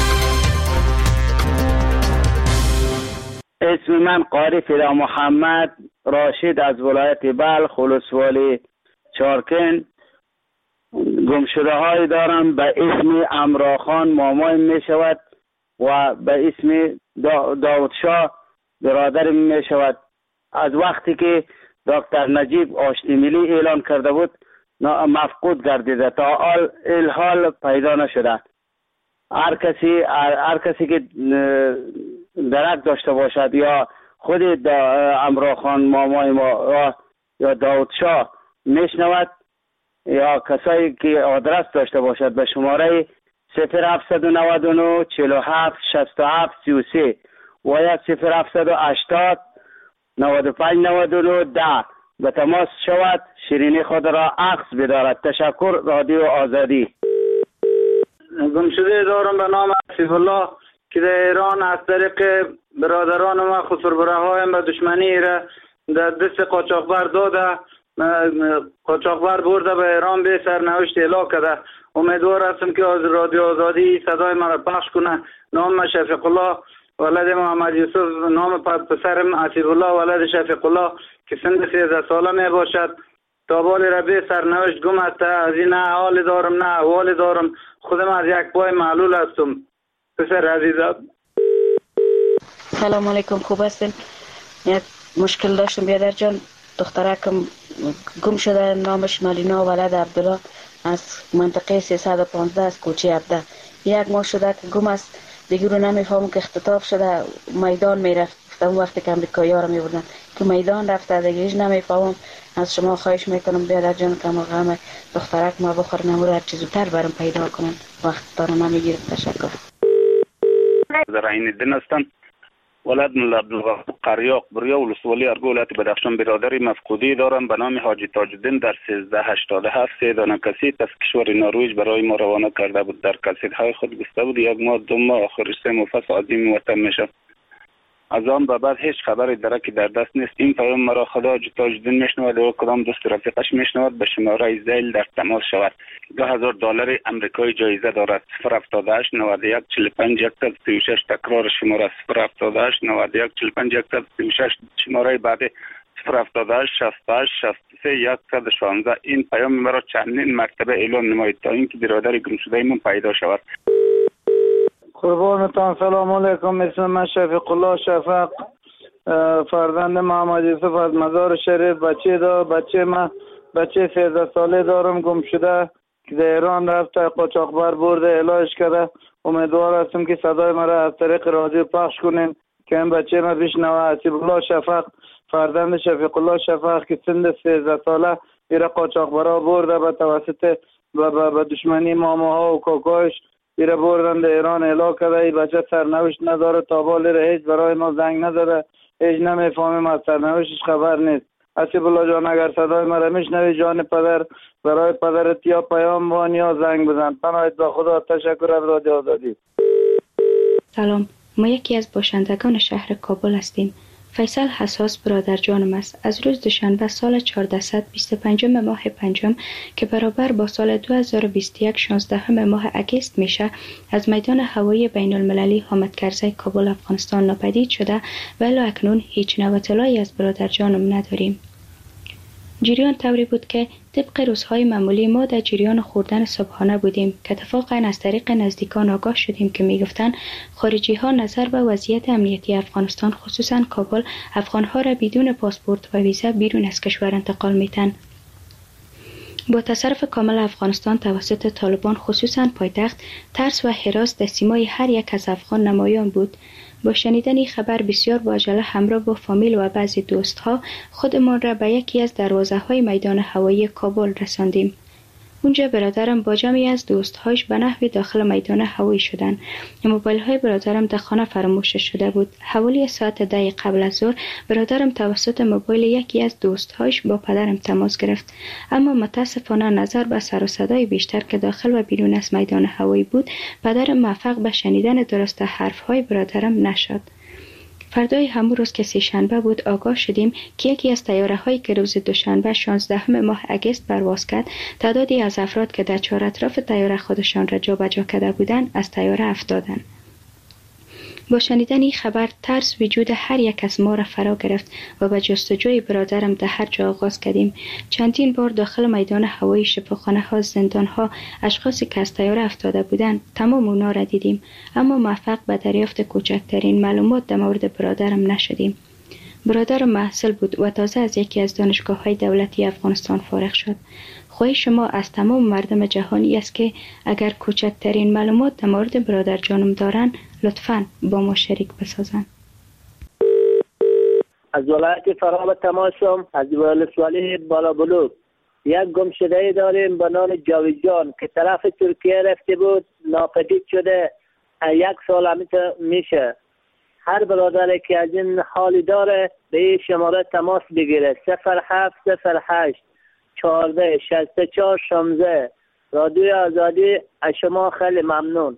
اسم من قاری فدا محمد راشد از ولایت بلخ ولسوالی چارکن. گمشده های دارم به اسم امراخان مامای می شود و به اسم دا داود شاه برادر می شود. از وقتی که دکتر نجیب آشتی ملی اعلان کرده بود مفقود گردیده، تا الحال پیدا نشده. هر کسی هر کسی که درک داشته باشد یا خود امراخان مامای ما یا داود شاه میشنود یا کسایی که آدرس داشته باشد به شماره صفر هفتصد و نود و نه چهل و هفت شصت و هفت سی و سه و یا صفر هفتصد و هشتاد نود و پنج نود و نه ده به تماس شود. شیرینی خود را اخذ بدارد. تشکر. رادیو آزادی. گمشده دارم به نام حفیظ الله که در ایران از طریق برادران ما خسربره هایم به دشمنی را در دست قاچاقبر داده، قاچاقبر برده به ایران به سرنوشت اعلام کرده. امیدوار هستم که از رادیو آزادی صدای مرا پخش کنه. نام شفیق الله ولد محمد یوسف، نام پسرم حفیظ الله ولد شفیق الله که سن سیزده ساله می باشد. تا بالی را به سرنوشت گم است. از این نه حال دارم نه احوال دارم. خودم از یک پای معلول هستم. پسر عزیزم. سلام علیکم، خوب هستین؟ یک مشکل داشتم بیادر جان. دخترکم گم شده، نامش ملینا ولد عبدالله از منطقه سیصد و پانزده از کوچه عبده. یک ماه شده که گم است. دیگه رو نمیفهمم که اختطاف شده میدان میرفت. اون وقتی که امریکایی ها رو میبردن که میدان رفته دیگه هیچ نمیفهمم. از شما خواهش میکنم بیادر جان که ما غم دخترک ما بخورن و هر چیز زودتر برام پیدا کنن. وقت دارم نمیگیرم. تشکر. زرعین الدین هستم. ولد ملا عبدالغفور قریاق بریا ولسوالی ارگو ولایت بدخشان. برادری مفقودی دارم به نام حاجی تاج الدین. در سیزده هشتاد و هفت سه دانه کسیت از کشور نروژ برای ما روانه کرده بود. در کسیت های خود گفته بود یک ماه دو ماه آخر سه مفصل عظیم وطن میشه. از آن به بعد هیچ خبری درکی در دست نیست. این پیام مرا خدا حاجی تاج الدین میشنود و کدام دوست رفیقش میشنود به شماره زیل در تماس شود. دو هزار دلار امریکایی جایزه دارد. صفر هفتاد و هشت نود و یک چهل و پنج صد سی و شش تکرار شماره صفر هفتاد و هشت نود و یک چهل و پنج صد سی و شش شماره بعدی صفر هفتاد و هشت شصت و هشت شصت و سه صد و شانزده. این پیام مرا چندین مرتبه اعلام نمایید تا اینکه برادر گمشده من پیدا شود. قربانتان. سلام علیکم. اسم من شفیق الله شفق، فرزند محمد یوسف از مزار شریف. بچه دا بچه من بچه سیزده ساله دارم گم شده که در ایران رفته، قاچاقبر برده علاج کرده. امیدوار هستم که صدای مرا از طریق رادیو پخش کنین که این بچه من بشنوه. حفیظ الله شفق، فرزند شفیق الله شفق که سن سیزده ساله ایره قاچاقبرا برده به توسط به دشمنی ماماها و کاکایش ایره بردن در ایران اعلام کرده. ای بچه سرنوشت نداره. تا بالی را هیچ برای ما زنگ نداره. هیچ نمیفهمیم از سرنوشتش خبر نیست. حفیظ الله جان اگر صدای مرا میشنوی جان پدر برای پدرت یا پیام بان یا زنگ بزن. پناهت به خدا. تشکر از رادیو آزادی. سلام، ما یکی از باشندگان شهر کابل هستیم. فیصل حساس برادر جانم است. از روز دوشنبه سال چهارصد و بیست و پنج ماه پنجم که برابر با سال دو هزار و بیست و یک شانزده ماه اگست میشه، از میدان هوایی بین المللی حامد کرزی کابل افغانستان ناپدید شده و الی اکنون هیچ نوع اطلاعی از برادر جانم نداریم. جریان طوری بود که طبق روزهای معمولی ما در جریان خوردن صبحانه بودیم که اتفاقا از طریق نزدیکان آگاه شدیم که میگفتند خارجی ها نظر به وضعیت امنیتی افغانستان خصوصا کابل افغان ها را بدون پاسپورت و ویزا بیرون از کشور انتقال میتن. با تصرف کامل افغانستان توسط طالبان خصوصا پایتخت، ترس و هراس در سیمای هر یک از افغان نمایان بود. با شنیدن این خبر بسیار با عجله همراه با فامیل و بعضی دوستها خودمان را به یکی از دروازه های میدان هوایی کابل رساندیم. اونجا برادرم با جمعی از دوستهاش به نحوی داخل میدان هوایی شدند. موبایل های برادرم در خانه فراموش شده بود. حوالی ساعت ده قبل از ظهر برادرم توسط موبایل یکی از دوستهاش با پدرم تماس گرفت، اما متاسفانه نظر به سر و صدای بیشتر که داخل و بیرون از میدان هوایی بود، پدرم موفق به شنیدن درست حرف های برادرم نشد. فردای همون روز که سه‌شنبه بود آگاه شدیم که یکی از طیاره هایی که روز دوشنبه شانزدهم ماه اگست پرواز کرد، تعدادی از افراد که در چهار اطراف طیاره خودشان را جابجا کرده بودند از طیاره افتادند. با شنیدن این خبر ترس وجود هر یک از ما را فرا گرفت و به جستجوی برادرم در هر جا آغاز کردیم. چندین بار داخل میدان هوایی، شفاخانه ها، زندان ها، اشخاصی که از طیاره افتاده بودند تمام اونا را دیدیم، اما موفق به دریافت کوچکترین معلومات در مورد برادرم نشدیم. برادرم محصل بود و تازه از یکی از دانشگاه های دولتی افغانستان فارغ شد. خواهش شما از تمام مردم جهانی است که اگر کوچکترین معلومات در مورد برادر جانم دارن لطفاً با ما شریک بسازن. از ولایت فراه تماسم، از ولسوالی بالا بلوک. یک گمشده داریم به نام جاویدجان که طرف ترکیه رفته بود، ناپدید شده، یک سال همیشه میشه. هر برادری که از این حالی داره به این شماره تماس بگیره: صفر هفت صفر هشت چهارده شصت و چهار شانزده. رادیو آزادی از شما خیلی ممنون.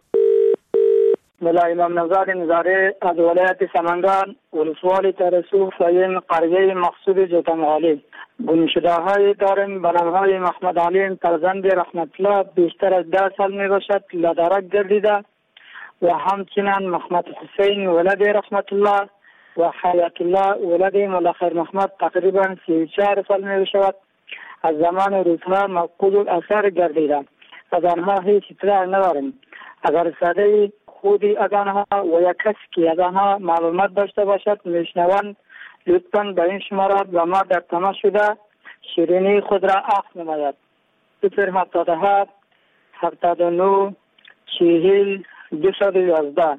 ملا امام نژاد نظاری از ولایت سمنگان، ولسوالی ترسو، فاین قریه مقصود جوتمغالی. گمشده های داریم به نام های محمد علی فرزند رحمت الله، بیشتر از ده سال می باشد لدرک گردیده، و همچنین محمد حسین ولد رحمت الله و حیات الله ولد ملا خیر محمد تقریبا سی و چهار سال می باشد. از زمان روزها مفقود الاثر گردیده. از آنها هیچ اطلاع نداریم. اگر صدای خودی از آنها و یک کسی که از آنها معلومات داشته باشد میشنوند، لطفاً به این شماره با ما در تماس شده شیرینی خود را عکس نماید. صفر هفتاد و هفت هفتاد و نه چهل دویست و یازده.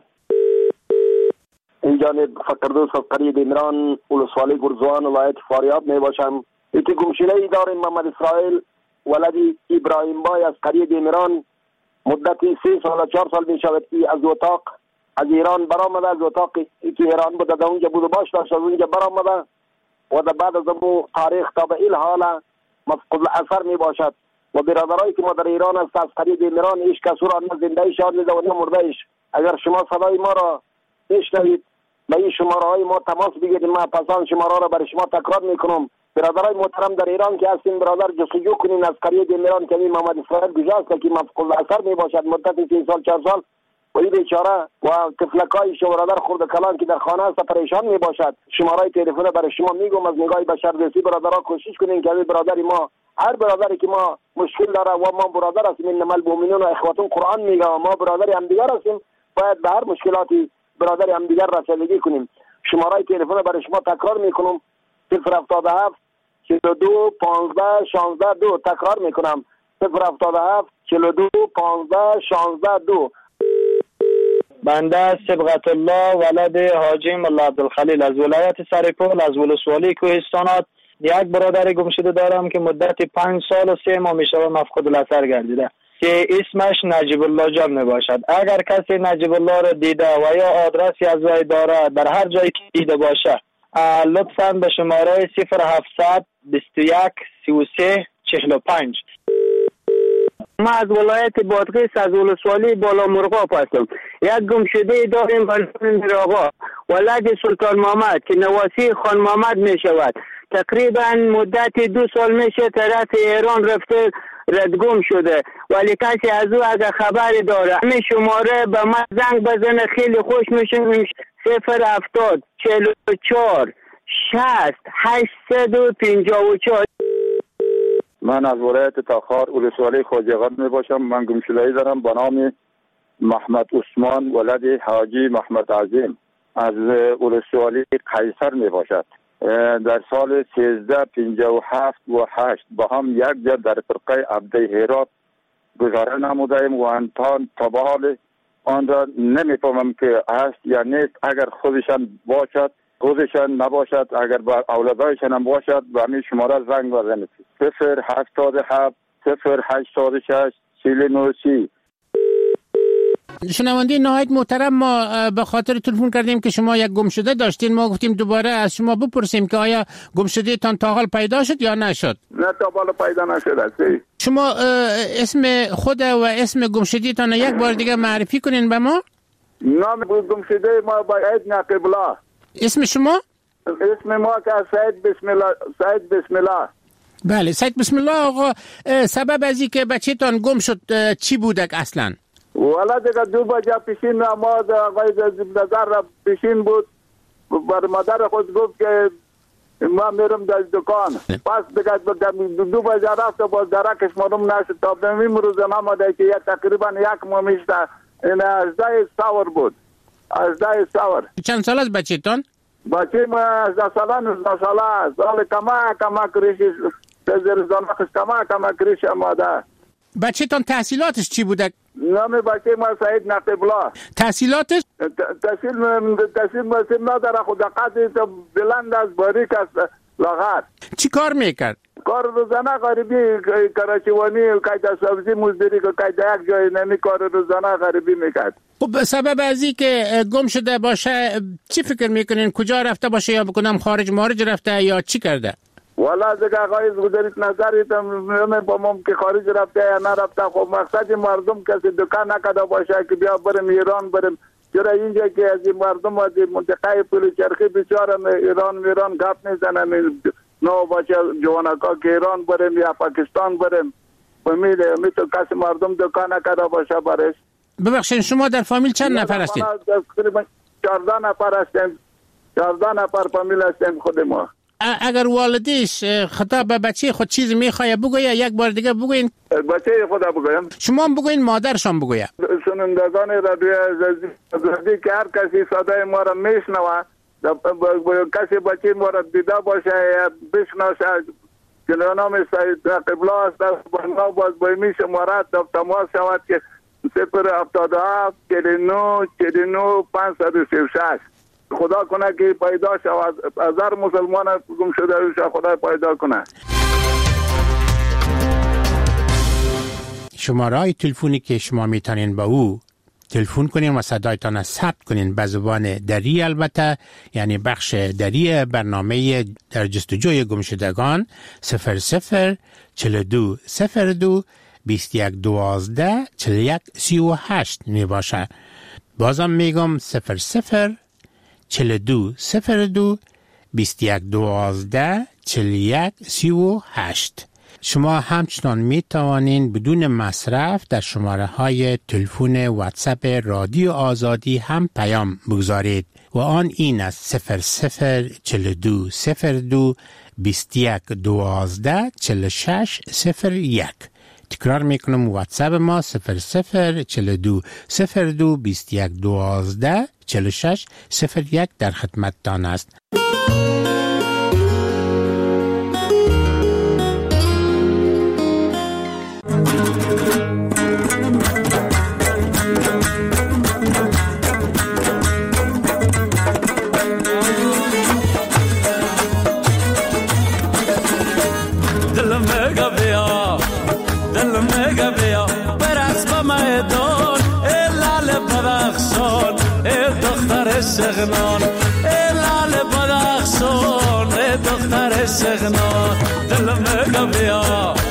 این جانب فقردوس از قریه عمران، ولسوالی گرزوان، ولایت فاریاب می باشم. یکی گمشده ای داریم محمد اسرائیل ولدی ابراهیم بای از قریه عمران، مدتی سه سال و چهار سال می شود که از اتاق از ایران برآمده. از اتاقی که ایران بوده در اونجا بود و باش داشت، از اونجا برآمده و در بعد از امو تاریخ تا به این حال مفقود الاثر می باشد. و برادرایی که ما در ایران است از قریه عمران هیچ کس او را نه زنده شان میده و نه مرده ایش. اگر شما صدای ما را بشنوید به این شماره های ما تماس بگیرید، ما پسان شماره را برای شما تکرار میکنم. برادرای محترم در ایران که هستین، برادر جستجو کنین از قریه عمران که محمد اسرائیل گذاشت که مفقود الاثر می باشد مدت سه سال چهار سال و این بیچاره و طفلکای شو برادر خرد کلان که در خانه است پریشان می باشد. شماره تلفن برای شما میگم، از نگاه بشردوستی برادرها کوشش کنین که برادری ما، هر برادری که ما مشکل داره و ما برادر هستیم، انما المؤمنون و اخوتون قرآن میگه و ما برادری هم دیگر هستیم، باید به هر مشکلاتی برادری هم دیگر رسیدگی کنیم. شماره تلفن برای شما تکرار میکنم: صفر هفتاد و هفت چهل و دو پانزده شانزده دو. تکرار میکنم: صفر هفتاد و هفت چهل و دو پانزده شانزده دو. بنده صبغت الله ولد حاجی ملا عبدالخلیل از ولایت سرپل، از ولسوالی کوهستانات. یک برادر گمشده دارم که مدت پنج سال و سه ماه میشه مفقود الاثر گردیده که اسمش نجیب الله جان می باشد. اگر کسی نجیب الله را دیده و یا آدرسی از وی داره در هر جایی که دیده باشه، لطفاً به شماره صفر هفتصد بیست و یک سی و سه چهل و پنج. ما از ولایت بادغیس از ولسوالی بالا مرغاب هستم. یک گمشده داریم به نام آقا ولد سلطان محمد که نواسی خان محمد می شود. تقریبا مدت دو سال میشه طرف ایران رفته ردگم شده، ولی کسی از او اگر خبری داره همین شماره به من زنگ بزنه خیلی خوش میشه. صفر هفتاد چهل و چهار شصت هشتصد و پنجاه و چهار. من از ولایت تاخار ولسوالی خواجه‌آباد می باشم. من گمشده‌ای دارم به نام محمد عثمان ولد حاجی محمد عظیم از ولسوالی قیصر می باشد. در سال سیزده پنجاه و هفت و هشت با هم یک جا در فرقه عبده هرات گذاره نمودیم و انتان تبال آن را نمیفهمم که هست یا نیست. اگر خودشان باشد خودشان نباشد، اگر با اولادایشان هم باشد به همین شماره زنگ بزنید. صفر هفتاد و هفت صفر هشتاد و شش چهل و نه سی. شنونده نهایت محترم، ما به خاطر تلفن کردیم که شما یک گمشده داشتین. ما گفتیم دوباره از شما بپرسیم که آیا گمشده تان تا حال پیدا شد یا نشد؟ نه تا حال پیدا نشد. شما اسم خود و اسم گمشده تان یک بار دیگه معرفی کنین به ما. نام گمشده ما باید نقبلا. اسم شما؟ اسم ما که سید بسم الله. سید بسم الله. بله سید بسم الله. آقا سبب از این که بچه تان گم شد چی بودک اصلا؟ والا دیگه دو بجه پیشین نماز آقای نظر را پیشین بود. بر مادر خود گفت که ما میرم در دکان. پس دیگه دو بجه رفت و باز درکش معلوم نشد. تا به این روز نماده که یک تقریبا یک ماه میشته. این ازده سور بود. ازده سور. چند سال از بچه تان؟ بچه ما ازده ساله نوزده ساله. سال کما کما کریشی زرزانه خست کما کما کریش ماده. بچه تان تحصیلاتش چی بوده؟ نام بچه ما سعید نقیب‌الله. تحصیلاتش؟ تحصیل تحصیل مسیم نداره، خود قدری تا بلند از باریک است لاغر. چی کار میکرد؟ کار روزانه غریبی کراچیوانی کایده سبزی مزدوری که کایده یک جای نمی کار روزانه غریبی میکرد. خب سبب از این که گم شده باشه چی فکر میکنین؟ کجا رفته باشه یا بکنم خارج مارج رفته یا چی کرده؟ والا دیگه آقای گذارید نظریت همه با مم که خارج رفته یا نرفته. خب مقصد مردم کسی دکان نکده باشه که بیا بریم ایران بریم. چرا اینجا که از این مردم از منطقه پل چرخی بیچاره ایران میران گپ میزنن نو باشه جوانکا که ایران بریم یا پاکستان بریم. فهمیده می تو کسی مردم دکان نکده باشه برش. ببخشید شما در فامیل چند نفر هستید؟ تقریبا چهارده نفر هستیم. چهارده نفر فامیل هستیم خود ما. اگر والدیش خطاب به بچه خود چیز میخواه بگویه یک بار دیگه بگوین. بچه خدا بگویم. شما هم بگوین مادرشان بگویه. سنندگان رادیو آزادی که هر کسی صدای ما را میشنوه کسی بچه ما را دیده باشه یا بشناسه که نام سید نقیب‌الله است با ما باز بایمی شماره تماس شود که صفر هفتاد و هفت چهل و نه چهل و نه پانصد و سی و شش. خدا کنه که پیدا شود از هر مسلمان گم شده روش خدا پیدا کنه. شماره تلفنی که شما میتونین با او تلفن کنین و صدایتان ثبت کنین به زبان دری، البته یعنی بخش دری برنامه در جستجوی گمشدگان صفر صفر چهل و دو صفر دو بیست و یک دوازده چهل و یک سی و هشت می باشه. بازم میگم صفر صفر چهل و دو صفر دو بیست و یک دوازده چهل و یک سی و هشت. شما همچنان می توانین بدون مصرف در شماره های تلفن واتساپ رادیو آزادی هم پیام بگذارید و آن این است صفر صفر چهل و دو صفر دو بیست و یک دوازده چهل و شش صفر یک. تکرار میکنم واتساپ ما صفر صفر چهل و دو صفر دو بیست و یک دوازده چهل و شش صفر یک در خدمتتان است. سغنان لال بدخشان دختر سغنان دل مگه بیا